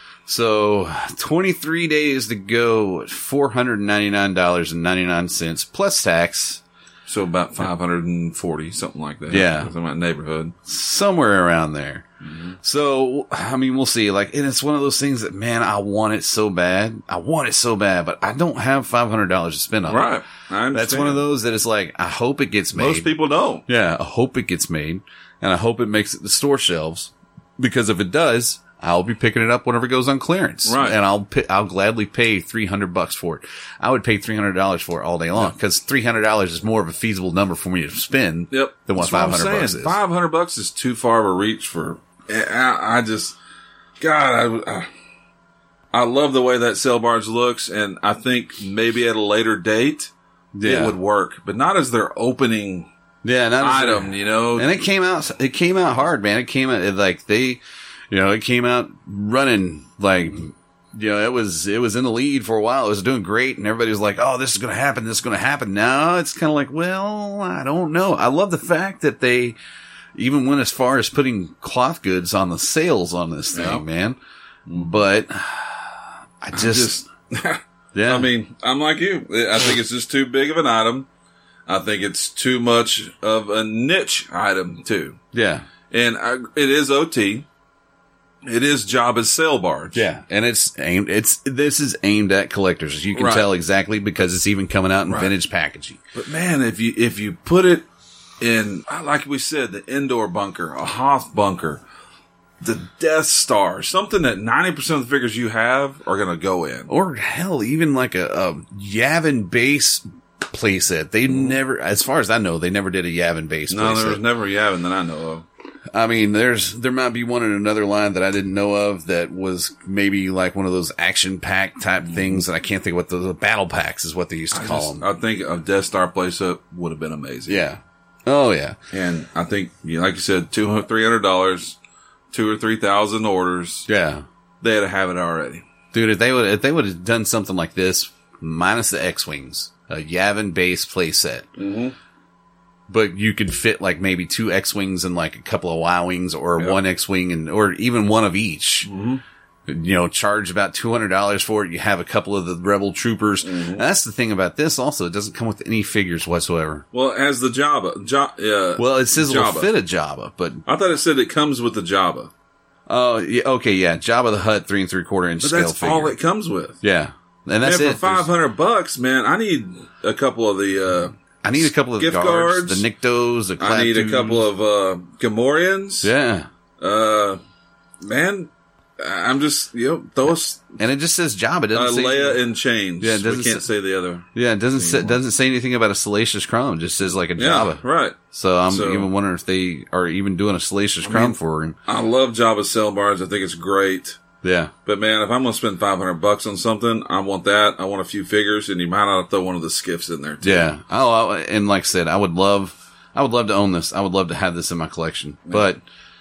So twenty-three days to go at four hundred ninety-nine dollars and ninety-nine cents plus tax. So about five hundred forty, something like that. Yeah. Something in that neighborhood. Somewhere around there. Mm-hmm. So, I mean, we'll see. Like, and it's one of those things that, man, I want it so bad. I want it so bad, but I don't have five hundred dollars to spend on right. it. I understand. That's one of those that it's like, I hope it gets made. Most people don't. Yeah, I hope it gets made, and I hope it makes it to store shelves, because if it does, I'll be picking it up whenever it goes on clearance. Right. And I'll pi- I'll gladly pay three hundred bucks for it. I would pay three hundred dollars for it all day long, because three hundred dollars is more of a feasible number for me to spend Yep. than what That's what I'm five hundred bucks saying. is. five hundred bucks is too far of a reach for, I, I just, God, I, I, I love the way that sail barge looks, and I think maybe at a later date, Yeah. it would work, but not as their opening Yeah, not as- item, you know? And it came out, it came out hard, man. It came out, it, like, they, you know, it came out running, like, you know, it was, it was in the lead for a while. It was doing great, and everybody was like, oh, this is going to happen, this is going to happen. Now it's kind of like, well, I don't know. I love the fact that they even went as far as putting cloth goods on the sails on this thing, Yeah. man. But I just, just yeah. I mean, I'm like you. I think it's just too big of an item. I think it's too much of a niche item, too. yeah. And I, it is O T. It is Jabba's sail barge. Yeah, and it's aimed. It's this is aimed at collectors. You can Right. tell exactly because it's even coming out in Right. vintage packaging. But man, if you if you put it in, like we said, the indoor bunker, a Hoth bunker, the Death Star, something that ninety percent of the figures you have are going to go in. Or hell, even like a, a Yavin base playset. They never, as far as I know, they never did a Yavin base No, there was playset. never a Yavin that I know of. I mean, there's there might be one in another line that I didn't know of that was maybe like one of those action pack type things, and I can't think what the, the battle packs is what they used to I, call just, them. I think a Death Star playset would have been amazing. Yeah. Oh yeah. And I think, you know, like you said, two hundred, three hundred dollars, two or three thousand orders. Yeah. They had to have it already. Dude, if they would if they would have done something like this, minus the X-Wings, a Yavin base playset, Mm-hmm. but you could fit like maybe two X-Wings and like a couple of Y-Wings, or Yep. one X-Wing and, or even one of each. Mm-hmm. You know, charge about two hundred dollars for it. You have a couple of the Rebel troopers. Mm-hmm. And that's the thing about this also. It doesn't come with any figures whatsoever. Well, as the Jabba. Ja- uh, Well, it says it'll Jabba. fit a Jabba, but, I thought it said it comes with the Jabba. oh, yeah, okay, yeah. Jabba the Hutt, three and three quarter inch But scale that's figure. all it comes with. Yeah. And that's Man, it. for five hundred bucks, man, I need a couple of the, uh, I need a couple of gift guards, cards. the Niktos, the I need a Klaatuns. couple of, uh, Gamorreans. Yeah. Uh, man, I'm just, you know, those, And it just says Jabba. It uh, doesn't say, Leia in chains. Yeah, it we doesn't can't say- say the other. yeah, it doesn't say, anymore. doesn't say anything about a Salacious Crumb. It just says like a Yeah, Jabba. right. So I'm So- even wondering if they are even doing a Salacious Crumb for him. I love Jabba's sail barge. I think it's great. Yeah. But man, if I'm going to spend five hundred bucks on something, I want that. I want a few figures, and you might not throw one of the skiffs in there too. Yeah. Oh, I- and like I said, I would love, I would love to own this. I would love to have this in my collection. But,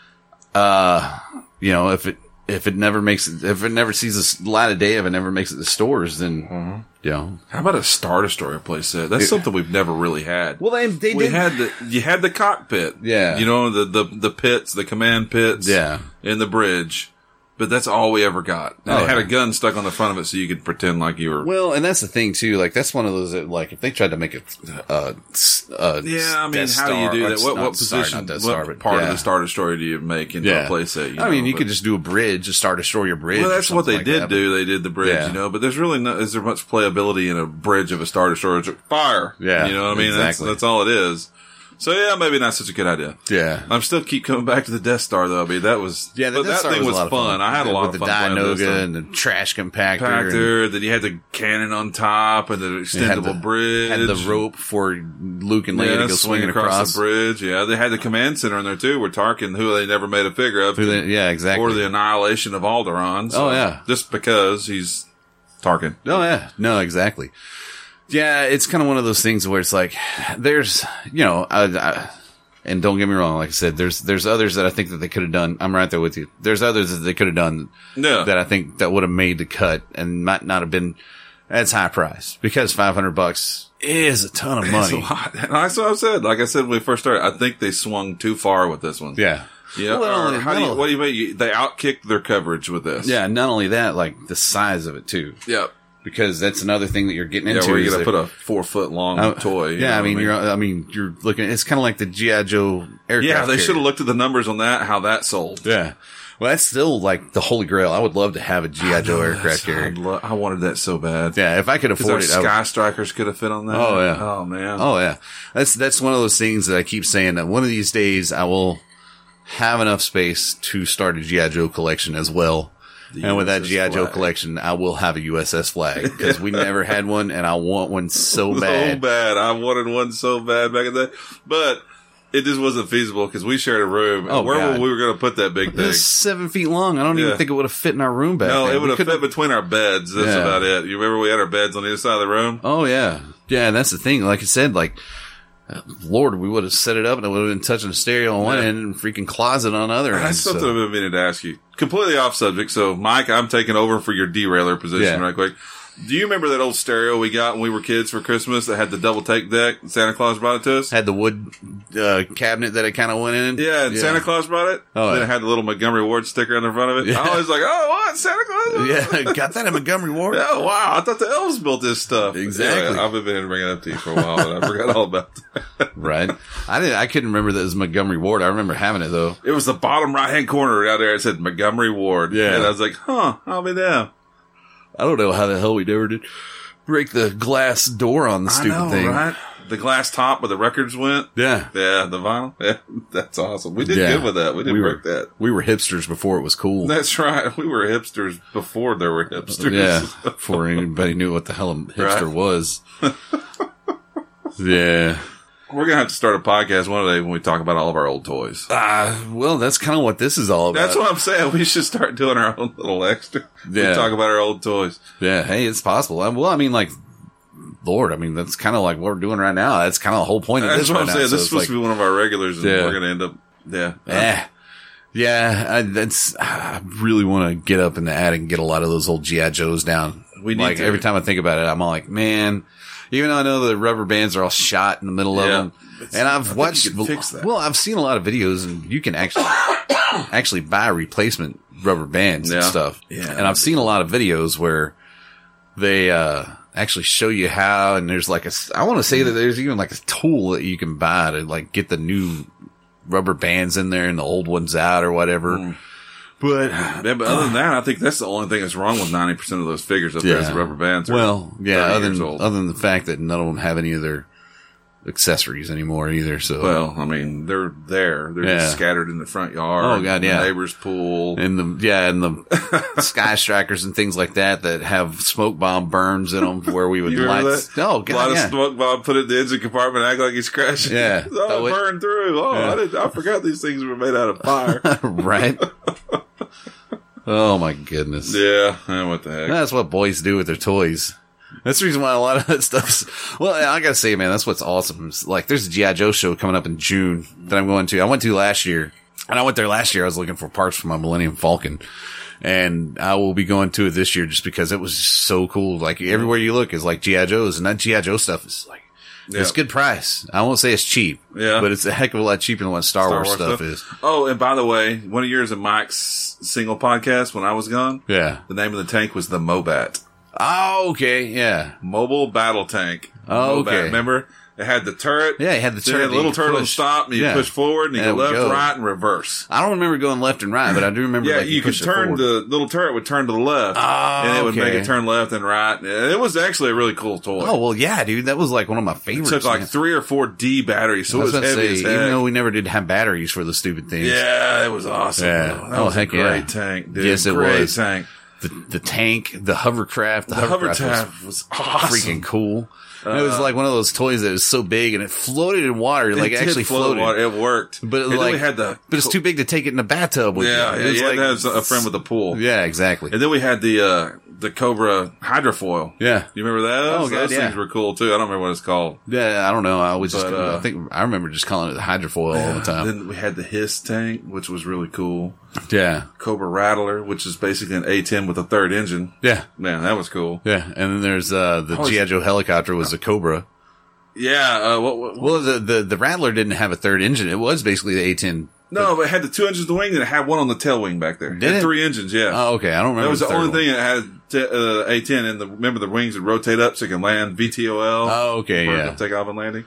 uh, you know, if it, if it never makes it, if it never sees the light of day, if it never makes it to stores, then, you know. How about a Star Destroyer playset? That's It- something we've never really had. Well, they, they we did. had the you had the cockpit, Yeah. You know the the the pits, the command pits, Yeah. in the bridge. But that's all we ever got. And Oh, it had yeah. a gun stuck on the front of it, so you could pretend like you were. Well, and that's the thing too. Like that's one of those that, like, if they tried to make a, uh, s- uh Yeah, I mean, Death how do you Star- do or that? it's What not- what sorry, position? not Death what Star, but part yeah. of the Star Destroyer do you make into Yeah. a playset? You I mean, know, you but- could just do a bridge, a Star Destroyer bridge. Well, or that's what something they like did that. do. They did the bridge, Yeah. you know. But there's really no. Is there much playability in a bridge of a Star Destroyer? Fire. Yeah, you know what I mean. exactly. That's that's all it is. So yeah, maybe not such a good idea. Yeah. I'm still keep coming back to the Death Star though. I mean, that was Yeah, the but Death that Star thing was, was, a lot of fun. I had a Yeah, lot with of the fun playing with this Dianoga thing. and the trash compactor. and Compactor, then you had the cannon on top and the you had extendable the- bridge. Had the rope for Luke and Leia Yeah, to go swing swinging across, across. the bridge. Yeah, they had the command center in there too, where Tarkin, who they never made a figure of, Who they- yeah, exactly. or the annihilation of Alderaan. So Oh, yeah. just because he's Tarkin. Oh yeah, no, exactly. Yeah, it's kind of one of those things where it's like, there's, you know, I, I, and don't get me wrong, like I said, there's there's others that I think that they could have done. I'm right there with you. There's others that they could have done Yeah, that I think that would have made the cut and might not have been as high price, because five hundred bucks is a ton of It's a money. lot. And that's what I said. Like I said when we first started, I think they swung too far with this one. Yeah. Yeah. Well, or not how do you, only- what do you mean? You, they outkicked their coverage with this. Yeah, not only that, like the size of it too. Yep. because that's another thing that you're getting Yeah, into. where you're is gonna that- put a four foot long Uh, toy. you Yeah, know I what mean, you're, I mean, you're looking. It's kind of like the G I. Joe aircraft. yeah, they should carrier. have looked at the numbers on that, how that sold. Yeah, well, that's still like the holy grail. I would love to have a G I. Joe aircraft I'd carrier. lo- I wanted that so bad. Yeah, if I could Because our afford it, I would- Sky Strikers could have fit on that. Oh, yeah. Oh man. Oh yeah, that's that's one of those things that I keep saying that one of these days I will have enough space to start a G I. Joe collection as well. The And with that U S S G I. Joe flag. collection, I will have a U S S flag because we never had one, and I want one so bad. So bad. I wanted one so bad back in the day, but it just wasn't feasible because we shared a room. Oh, and where God. were we were going to put that big It thing? was seven feet long. I don't Yeah. even think it would have fit in our room back No, then. it would We have could've- fit between our beds. That's Yeah. about it. You remember we had our beds on either side of the room? Oh yeah, yeah. And that's the thing. Like I said, like uh, Lord, we would have set it up and it would have been touching the stereo on one Yeah. end and freaking closet on the other end. That's something so- I've been meaning to ask you. Completely off subject. So, Mike, I'm taking over for your derailer position Yeah. right quick. Do you remember that old stereo we got when we were kids for Christmas that had the double take deck? Santa Claus brought it to us? Had the wood uh, cabinet that it kind of went in. Yeah, and Santa Claus brought it. Oh, then yeah. it had the little Montgomery Ward sticker on the front of it. Yeah. I was like, oh, what? Santa Claus? Yeah, got that in Montgomery Ward. Oh, wow. I thought the elves built this stuff. Exactly. Yeah, I've been meaning to bring it up to you for a while, but I forgot all about that. Right. I didn't. I couldn't remember that it was Montgomery Ward. I remember having it though. It was the bottom right-hand corner out there. It said Montgomery Ward. Yeah. And I was like, huh, I'll be down. I don't know how the hell we never did break the glass door on the stupid I know, thing. right? The glass top where the records went. Yeah. Yeah, the vinyl. Yeah, that's awesome. We did Yeah. good with that. We didn't We break were- that. We were hipsters before it was cool. That's right. We were hipsters before there were hipsters. Yeah, before anybody knew what the hell a hipster Right. was. Yeah. We're going to have to start a podcast one day when we talk about all of our old toys. Uh, well, that's kind of what this is all about. That's what I'm saying. We should start doing our own little extra. Yeah. We talk about our old toys. Yeah, hey, it's possible. Uh, Well, I mean, like, Lord, I mean, that's kind of like what we're doing right now. That's kind of the whole point of That's this what right I'm now. saying. So This is it's supposed like, to be one of our regulars, and Yeah. we're going to end up, yeah. eh. Yeah, I, that's, I really want to get up in the attic and get a lot of those old G I. Joes down. We need like, to. every time I think about it, I'm all like, man, even though I know the rubber bands are all shot in the middle Yeah. of them. And I've think watched, you could fix that. well, I've seen a lot of videos and you can actually, actually buy replacement rubber bands and Yeah. stuff. Yeah. And I've seen a lot of videos where they, uh, actually show you how, and there's like a, I want to say that there's even like a tool that you can buy to like get the new rubber bands in there and the old ones out or whatever. Mm. But, Yeah, but other than that, I think that's the only thing that's wrong with ninety percent of those figures up there is the rubber bands. Are well, yeah, thirty other years than, old. other than the fact that none of them have any of their accessories anymore either. So, Well, I mean, they're there. They're Yeah. just scattered in the front yard. Oh, God, the yeah. neighbor's pool. and the, yeah, and the sky strikers and things like that that have smoke bomb burns in them where we would You light. remember that? Oh, a lot God, of yeah. smoke bomb put it in the engine compartment, act like he's crashing. Yeah. oh, Oh, it it- burned through. Oh, Yeah. I, didn't, I forgot these things were made out of fire. Right? Oh, my goodness. yeah, eh, what the heck? That's what boys do with their toys. That's the reason why a lot of that stuff's, well, I gotta say, man, that's what's awesome. It's like, there's a G I. Joe show coming up in June that I'm going to. I went to last year, and I went there last year. I was looking for parts for my Millennium Falcon, and I will be going to it this year just because it was just so cool. Like, everywhere you look is like G I. Joes, and that G I. Joe stuff is like, Yeah. it's good price. I won't say it's cheap, Yeah. but it's a heck of a lot cheaper than what Star, Star Wars, Wars stuff, stuff. is. Oh, and by the way, one of yours and Mike's single podcast when I was gone, Yeah. the name of the tank was the Mobat. Oh, okay. Yeah. Mobile Battle Tank. Oh, Mobat. okay. Remember? It had the turret. Yeah, it had the Then turret It had that a little you could turret on push. stop, and you Yeah. push forward, and you And go it would left, go. right, and reverse. I don't remember going left and right, but I do remember Yeah, like, you, could push it turn forward. the little turret would turn to the left, Oh, and it would make okay. it turn left and right. And it was actually a really cool toy. Oh, well, yeah, dude. That was like one of my it favorites. took like man. three or four D batteries, so I it was was about to heavy say, as heck. even though we never did have batteries for the stupid things. Yeah, it was awesome. Yeah. That Oh, was heck a great yeah. tank, dude. Yes, it great was. tank. The, the tank, the hovercraft, the, The hovercraft hovercraft was was awesome. freaking cool. And it was like one of those toys that was so big and it floated in water. Like, It it did actually float floated. water. It worked. But it And then like, we had the, but it's too big to take it in the bathtub with yeah, you. yeah, It was you had like- to have a friend with a pool. Yeah, exactly. And then we had the, uh, the Cobra hydrofoil. Yeah. You remember those? Oh, God, those yeah. things were cool too. I don't remember what it's called. Yeah, I don't know. I was just, But, uh, I think, I remember just calling it the hydrofoil all the time. Then we had the Hiss tank, which was really cool. Yeah. Cobra Rattler, which is basically an A ten with a third engine. Yeah. Man, that was cool. Yeah. And then there's, uh, the Oh, G I. Joe helicopter was a Cobra. Yeah. Uh, what, what, Well, the, the, the Rattler didn't have a third engine. It was basically the A ten No, but it had the two engines of the wing, and it had one on the tail wing back there. Did it had it? three engines, yeah. Oh, okay. I don't remember. That was the, the only third thing that had t- uh, A ten, and the, remember the wings would rotate up so it can land V T O L. Oh, okay, yeah. Take off and landing.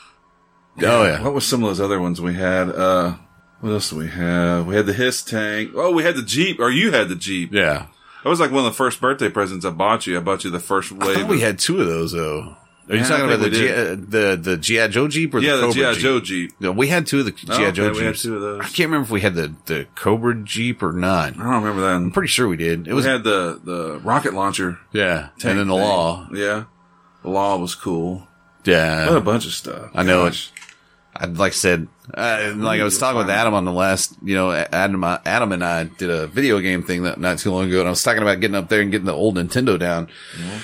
Oh, yeah. What was some of those other ones we had? Uh, what else do we have? We had the Hiss tank. Oh, we had the Jeep, or you had the Jeep. Yeah. That was like one of the first birthday presents I bought you. I bought you the first wave. I thought we of- had two of those, though. Are you Yeah, talking I about the think we G- uh, the the G I. Joe Jeep or yeah, the Cobra the G I. Jeep? Joe Jeep. No, we had two of the G I. Oh, Joe okay, Jeeps. we had two of those. I can't remember if we had the, the Cobra Jeep or not. I don't remember that. I'm pretty sure we did. It We was had the, the rocket launcher. yeah, tank and then the thing. Law. Yeah. The Law was cool. Yeah, What a bunch of stuff. I know Gosh. it. I like I said, uh, like I was talking with Adam on the last, you know, Adam, Adam and I did a video game thing that not too long ago, and I was talking about getting up there and getting the old Nintendo down. Mm-hmm.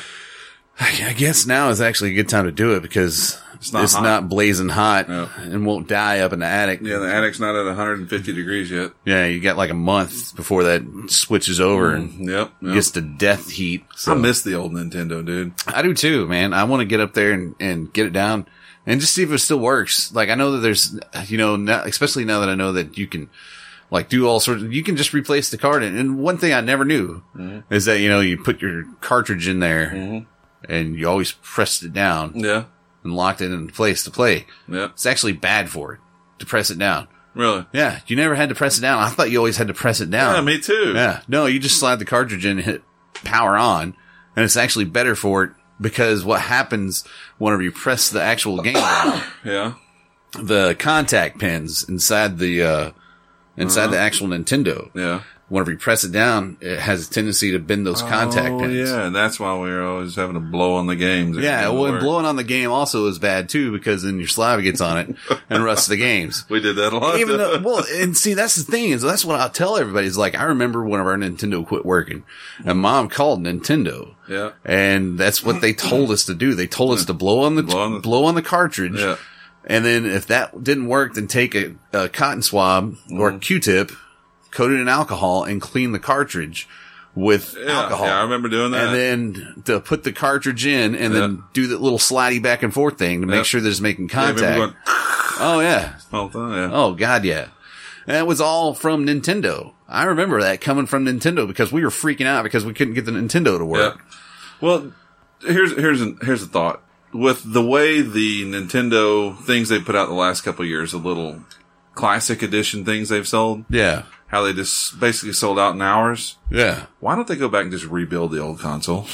I, I guess now is actually a good time to do it because It's it's not not, hot. blazing hot No. and won't die up in the attic. Yeah, the attic's not at one hundred fifty degrees yet. Yeah, you got like a month before that switches over and Yep. yep. gets to death heat. So I miss the old Nintendo, dude. I do too, man. I want to get up there and, and get it down and just see if it still works. Like I know that there's, you know, now, especially now that I know that you can like do all sorts of, you can just replace the card. And, and one thing I never knew Mm-hmm. is that, you know, you put your cartridge in there Mm-hmm. and you always pressed it down Yeah. and locked it into place to play. Yeah. It's actually bad for it to press it down. Really? Yeah. You never had to press it down. I thought you always had to press it down. Yeah, me too. Yeah. No, you just slide the cartridge in and hit power on, and it's actually better for it because what happens whenever you press the actual game down, Yeah. the contact pins inside the, uh, inside the actual Nintendo, Yeah. whenever you press it down, it has a tendency to bend those contact oh, pins. yeah, and that's why we were always having to blow on the games. It Yeah, didn't well, and work. blowing on the game also is bad too because then your saliva gets on it and rusts the games. We did that a lot. Even though, well, and see, that's the thing is that's what I'll tell everybody is like, I remember when our Nintendo quit working and mom called Nintendo. Yeah. And that's what they told us to do. They told us to blow on the, Blow on the- blow on the cartridge. Yeah. And then if that didn't work, then take a, a cotton swab or Mm-hmm. a Q-tip, coat it in alcohol and clean the cartridge with Yeah, alcohol. yeah, I remember doing that. And then to put the cartridge in and Yeah. then do that little slidey back and forth thing to make Yep. sure that it's making Yeah, I remember contact. going, Oh yeah. all the time, yeah. Oh god, yeah. And that was all from Nintendo. I remember that coming from Nintendo because we were freaking out because we couldn't get the Nintendo to work. Yeah. Well, here's here's an, here's a thought. With the way the Nintendo things they put out the last couple of years, the little classic edition things they've sold, Yeah. how they just basically sold out in hours. Yeah. Why don't they go back and just rebuild the old console?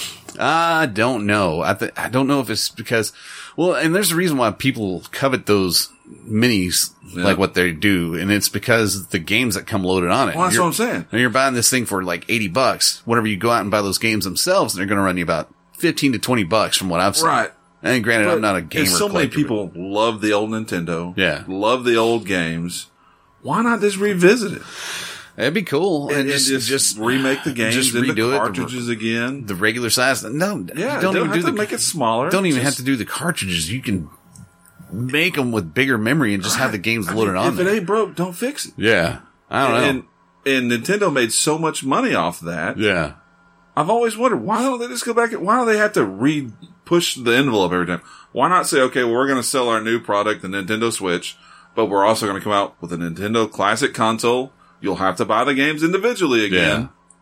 I don't know. I th- I don't know if it's because, well, and there's a reason why people covet those minis Yeah. like what they do, and it's because the games that come loaded on it. Well, that's You're- what I'm saying. And you're buying this thing for like eighty bucks. Whenever you go out and buy those games themselves, they're going to run you about fifteen to twenty bucks from what I've seen. Right. And granted, But I'm not a gamer. and so many collector, people love the old Nintendo. Yeah. Love the old games. Why not just revisit it? but It'd be cool. And, And, just, just, just remake the games just into redo it, the- cartridges again. the regular size. No, Yeah, you don't, don't even have do to the, make it smaller. don't even Just- have to do the cartridges. You can make them with bigger memory and just have the games loaded on If there. it ain't broke, don't fix it. Yeah. I don't know. And, and Nintendo made so much money off that. Yeah. I've always wondered, why don't they just go back? Why do they have to re push the envelope every time? Why not say, okay, well, we're going to sell our new product, the Nintendo Switch, but we're also going to come out with a Nintendo Classic console. You'll have to buy the games individually again. Yeah.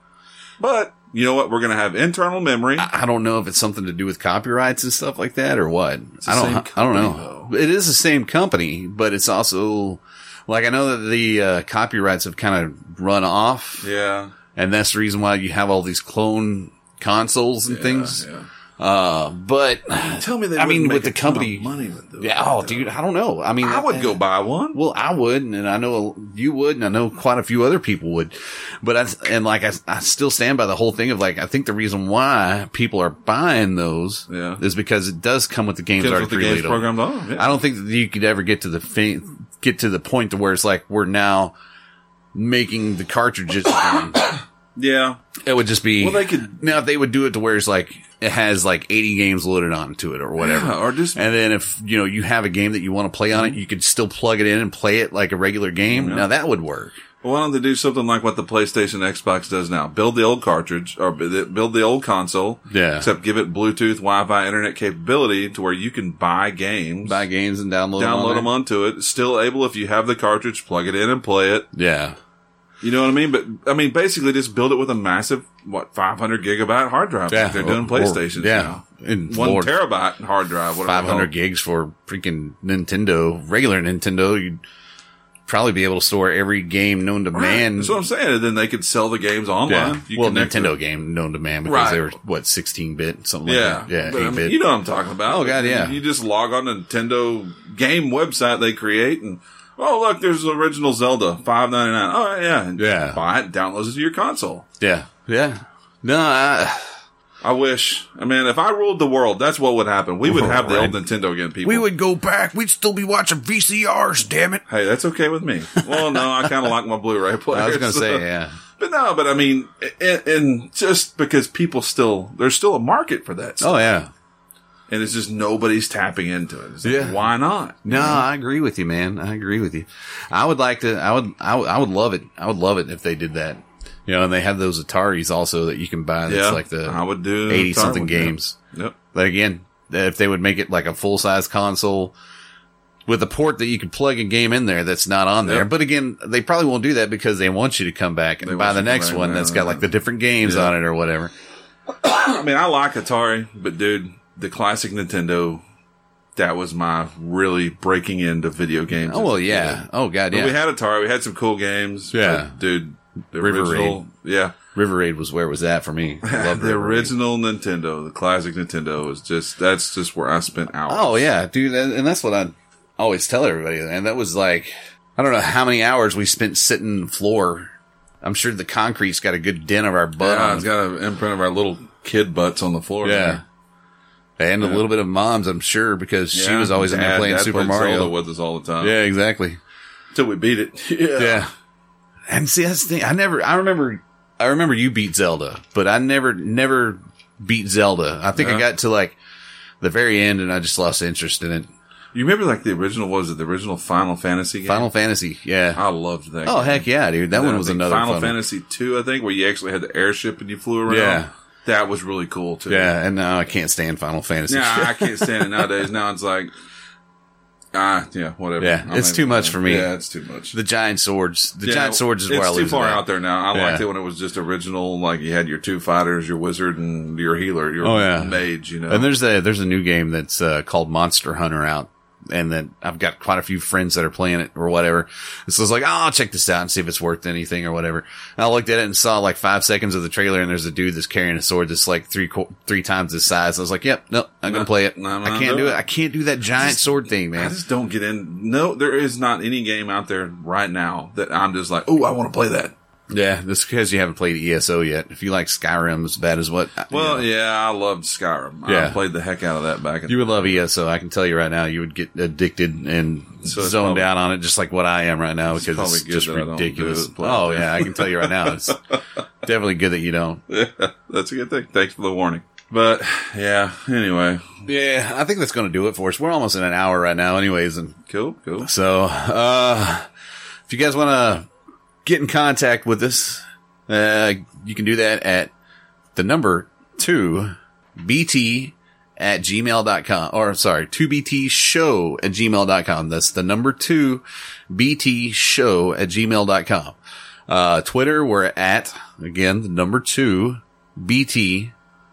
But you know what? We're going to have internal memory. I don't know if it's something to do with copyrights and stuff like that or what. the I don't. same I don't know. company, It is the same company, but it's also like I know that the uh, copyrights have kind of run off, Yeah. and that's the reason why you have all these clone consoles and things. Yeah. Uh, but Tell me they I mean, wouldn't with make the a ton of company, money with those. yeah. Oh, dude, I don't know. I mean, I would go buy one. Well, I would, and I know you would, and I know quite a few other people would. But I, and like, I, I still stand by the whole thing of like, I think the reason why people are buying those Yeah. is because it does come with the games Comes already with the games pre-laid programmed on. on. Yeah. I don't think that you could ever get to the fa- get to the point to where it's like we're now making the cartridges again. Yeah. It would just be, Well, they could- now if they would do it to where it's like, it has like eighty games loaded onto it or whatever. Yeah, or just- and then if, you know, you have a game that you want to play on it, you could still plug it in and play it like a regular game. Yeah. Now that would work. Well, why don't they do something like what the PlayStation Xbox does now? Build the old cartridge, or build the old console. Yeah. Except give it Bluetooth, Wi-Fi, internet capability to where you can buy games. Buy games and download, download them, on them onto it. Still able, if you have the cartridge, plug it in and play it. Yeah. You know what I mean? But, I mean, basically just build it with a massive, what, five hundred gigabyte hard drive. Yeah. Like they're doing Or- PlayStations yeah. now. And One Lord, terabyte hard drive. whatever five hundred the gigs for freaking Nintendo, regular Nintendo. You'd probably be able to store every game known to hell. man. Right. That's what I'm saying. And then they could sell the games online. Yeah. You Well, connect Nintendo to- game known to man because Right. they were, what, sixteen bit, something Yeah. like that. Yeah, But, I eight mean, bit. you know what I'm talking about. Oh, God, yeah. You just log on to Nintendo game website they create and, oh, look, there's the original Zelda, five ninety-nine. Oh, yeah. And Yeah. buy it, download it to your console. Yeah. Yeah. No, I, I wish. I mean, if I ruled the world, that's what would happen. We would have the Right. old Nintendo again, people. we would go back. We'd still be watching V C Rs, damn it. Hey, that's okay with me. Well, no, I kind of like my Blu-ray player. I was going to so- say, yeah. But no, but I mean, and, and just because people still, there's still a market for that stuff. Oh, yeah. And it's just nobody's tapping into it. It's like, Yeah. why not? No, I agree with you, man. I agree with you. I would like to, I would, I would, I would love it. I would love it if they did that. You know, and they have those Ataris also that you can buy. That's Yeah, like the I would do eighty something Atari one, yeah. games. Yep. But again, if they would make it like a full size console with a port that you could plug a game in there that's not on there. Yep. But again, they probably won't do that because they want you to come back and They buy want the you to next come one back, that's yeah. got like the different games Yeah. on it or whatever. I mean, I like Atari, but dude, the classic Nintendo, that was my really breaking into video games. Oh, well, yeah. Oh, God, But yeah. we had Atari. We had some cool games. Yeah. but, dude, the River original, yeah. River Raid was where it was at for me. I love The River Raid. original Nintendo, the classic Nintendo is just, that's just where I spent hours. Oh, yeah, dude. And and that's what I always tell everybody. And that was like, I don't know how many hours we spent sitting on the floor. I'm sure the concrete's got a good dent of our butt Yeah, on it's it. got an imprint of our little kid butts on the floor. Yeah. there. And a little bit of mom's, I'm sure, because she Yeah, was always in there Dad- playing Dad Super played Mario. Zelda with us all the time. Yeah, exactly. Till we beat it. yeah. Yeah. And see, that's the thing. I never, I remember, I remember you beat Zelda, but I never, never beat Zelda. I think I Yeah. got to like the very end and I just lost interest in it. You remember like the original, what was it, the original Final Fantasy game? Final Fantasy, yeah. I loved that Oh, game. heck yeah, dude. That Then one I was think another Final fun one. Fantasy two, I think, where you actually had the airship and you flew around. Yeah. That was really cool too. Yeah, and now I can't stand Final Fantasy. Yeah, I can't stand it nowadays. Now it's like, ah, yeah, whatever. Yeah, I'm it's not too even- much for me. Yeah, it's too much. The giant swords. The Yeah, giant swords is where I it's lose too far it at. out there now. I Yeah. liked it when it was just original. Like you had your two fighters, your wizard, and your healer, your Oh, yeah. mage. You know, And there's a there's a new game that's uh, called Monster Hunter out, and then I've got quite a few friends that are playing it or whatever. And so I was like, oh, I'll check this out and see if it's worth anything or whatever. And I looked at it and saw like five seconds of the trailer, and there's a dude that's carrying a sword that's like three qu- three times his size. I was like, yep, no, I'm gonna No, play it. no, I'm I not can't do doing it. it. I can't do that giant just- sword thing, I man. just don't get in. No, there is not any game out there right now that I'm just like, oh, I want to play that. Yeah, that's because you haven't played E S O yet. If you like Skyrim as bad as what, Well, you know, yeah, I loved Skyrim. Yeah. I played the heck out of that back in you would love E S O. I can tell you right now, you would get addicted and So it's zoned probably- out on it, just like what I am right now because probably it's good just that I don't ridiculous. do it, play Oh it. yeah, I can tell you right now, it's definitely good that you don't. Yeah, that's a good thing. Thanks for the warning. But yeah, anyway, Yeah, I think that's going to do it for us. We're almost in an hour right now, anyways, and cool, cool. so uh if you guys want to get in contact with us, uh you can do that at the number two bt at gmail dot com, or sorry, two b t show at gmail dot com. That's the number two bt show at gmail dot com. Uh, Twitter, we're at, again, the number two bt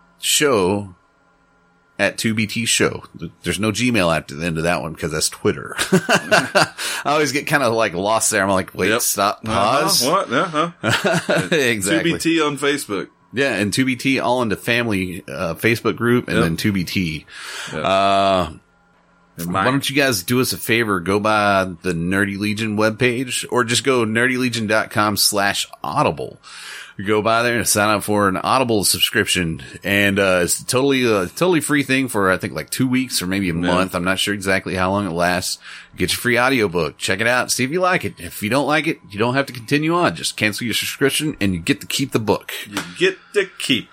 show at two b t show. There's no Gmail after the end of that one because that's Twitter. I always get kind of like lost there. I'm like, wait, Yep. stop, pause. Uh-huh. What? Yeah, huh? Exactly. two B T on Facebook. Yeah, and two B T all in the family uh, Facebook group, and Yep. then two B T. Yep. Uh, And why Mike- don't you guys do us a favor? Go by the Nerdy Legion webpage, or just go nerdylegion.com slash audible. Go by there and sign up for an Audible subscription, and uh, it's totally uh, totally free thing for I think like two weeks or maybe a month. I'm not sure exactly how long it lasts. Get your free audiobook, check it out, see if you like it. If you don't like it, you don't have to continue on. Just cancel your subscription, and you get to keep the book. You get to keep it.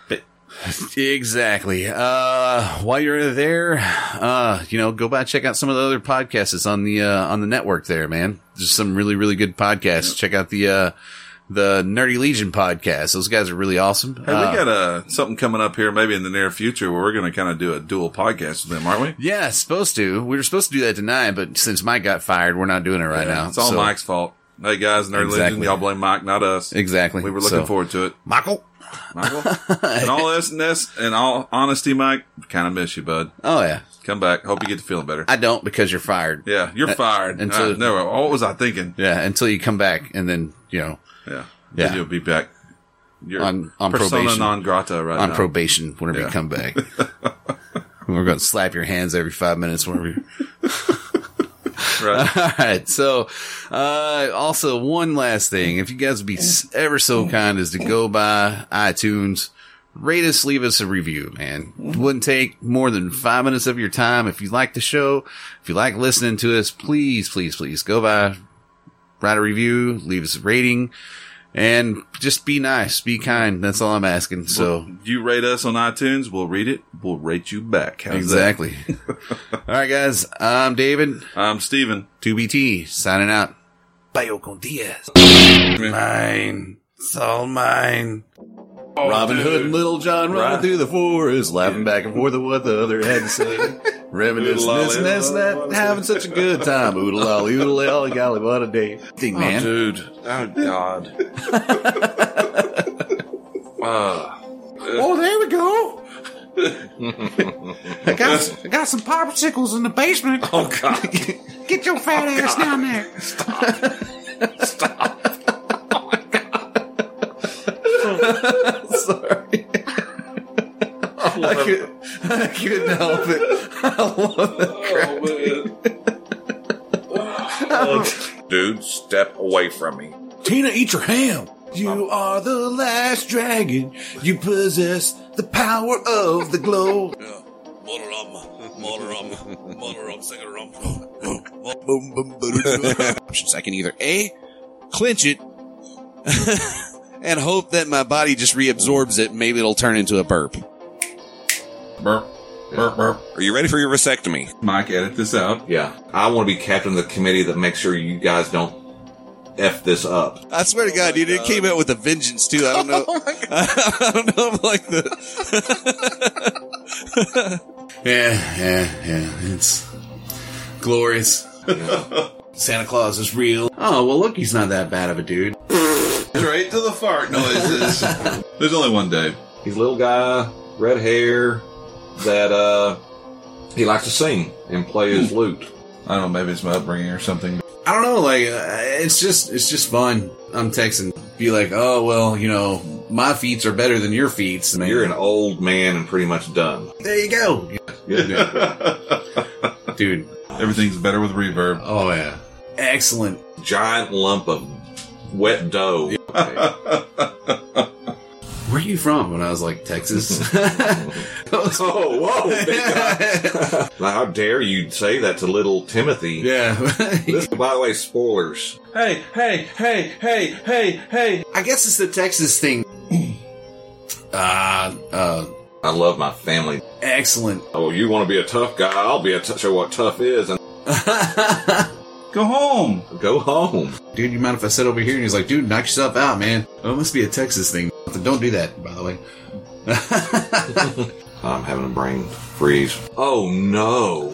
Exactly. Uh, while you're there, uh, you know, go by, check out some of the other podcasts that's on the, uh, on the network there, man. Just some really, really good podcasts. Check out the, uh, the Nerdy Legion podcast. Those guys are really awesome. Hey, uh, we got uh, something coming up here maybe in the near future where we're going to kind of do a dual podcast with them, aren't we? Yeah, supposed to. We were supposed to do that tonight, but since Mike got fired, we're not doing it right Yeah, now. It's all so. Mike's fault. Hey, guys, Nerdy Exactly. Legion, y'all blame Mike, not us. Exactly. We were looking So- forward to it. Michael? Michael? And all this and this, and all honesty, Mike, kind of miss you, bud. Oh, yeah. Come back. Hope you get to feeling better. I don't because you're fired. Yeah, you're Uh, fired. until- Uh, never. What was I thinking? Yeah, until you come back and then, you know, Yeah. Yeah. Then you'll be back. You're On- on persona probation. non grata right on now. probation whenever Yeah. you come back. We're going to slap your hands every five minutes whenever you Right. All right. So, uh, also one last thing. If you guys would be s- ever so kind as to go by iTunes, rate us, leave us a review, man. It wouldn't take more than five minutes of your time. If you like the show, if you like listening to us, please, please, please go by, write a review, leave us a rating, and just be nice, be kind. That's all I'm asking. So, You rate us on iTunes, we'll read it. We'll rate you back. How's exactly. All right, guys. I'm David. that? I'm Steven. two B T signing out. Bayo con Diaz. Mine. It's all mine. Robin Hood and Little John running Right. through the forest, laughing back and forth at what the other had to say. Reminiscing this and this and that, having such a good time. Oodle lolly, oodle lolly, golly, what a day. Think, man. Dude. Oh, God. uh, Oh, there we go. I got, I got some popsicles in the basement. oh, God. Get your fat ass down there. Sorry. I, could, I couldn't help it. I love that crap. Dude, step away from me. Tina, eat your ham. You are the last dragon. You possess the power of the glow. Options. I can either A, clinch it, and hope that my body just reabsorbs it. Maybe it'll turn into a burp. Burp. Burp, burp. Are you ready for your vasectomy? Mike, edit this out. Yeah. I want to be captain of the committee that makes sure you guys don't F this up. I swear to God, dude, it came out with a vengeance too. I don't know. I don't know if like the. Yeah, yeah, yeah. It's glorious. Santa Claus is real. Oh, well, look, he's not that bad of a dude. Straight to the fart noises. There's only one Dave. He's a little guy, red hair, that, uh, he likes to sing and play his lute. I don't know, maybe it's my upbringing or something. I don't know, like, uh, it's just, it's just fun. I'm texting, be like, oh, well, you know, my feats are better than your feats. Man. You're an old man and pretty much done. There you go. Dude. Everything's better with reverb. Oh, yeah. Excellent. Giant lump of wet dough. Where are you from? When I was like, Texas. Oh, whoa. Big guy. Now, how dare you say that to little Timothy? Yeah. This, by the way, spoilers. Hey, hey, hey, hey, hey, hey. I guess it's the Texas thing. Uh, uh, I love my family. excellent. Oh, you want to be a tough guy? I'll be a t- show what tough is and Go home. go home. Dude, you mind if I sit over here? And he's like, dude, knock yourself out, man. Oh, it must be a Texas thing. Don't do that, by the way. I'm having a brain freeze. Oh no.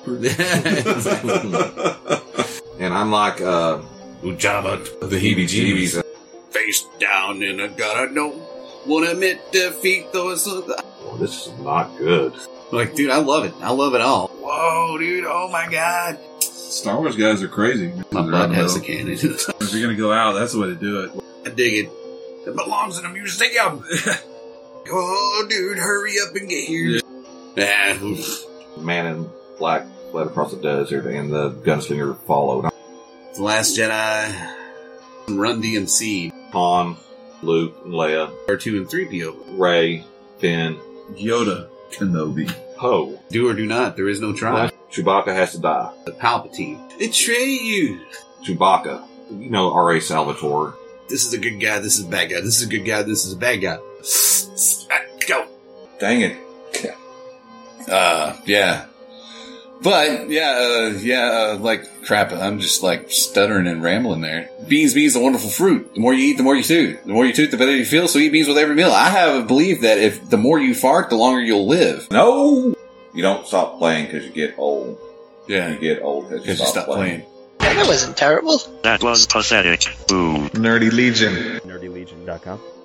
And I'm like, uh, Ujaba, the heebie-jeebies. face down and I gotta know. Won't admit defeat, though it's Oh, this is not good. like, dude, I love it. I love it all. Whoa, dude. Oh my God. Star Wars guys are crazy. My They're butt out has the the cannon. If you're going to go out, that's the way to do it. I dig it. It belongs in a museum. Oh, dude, hurry up and get here. Yeah. Man in black fled across the desert and the gunslinger followed. The Last Jedi. Run D M C. Han, Luke, and Leia, R two and three P O. Rey, Finn, Yoda, Kenobi. Poe. Do or do not. There is no try. Chewbacca has to die. The Palpatine. Betray you. Chewbacca. You know R A Salvatore. This is a good guy. This is a bad guy. This is a good guy. This is a bad guy. Go. Dang it. Uh, yeah. But, yeah, uh, yeah, uh, like, crap, I'm just, like, stuttering and rambling there. Beans, beans, a wonderful fruit. The more you eat, the more you toot. The more you toot, the better you feel, so eat beans with every meal. I have believed that if the more you fart, the longer you'll live. No! You don't stop playing because you get old. Yeah. You get old because you, you stop playing. playing. Yeah, that wasn't terrible. That was pathetic. Boo. Nerdy Legion. nerdy legion dot com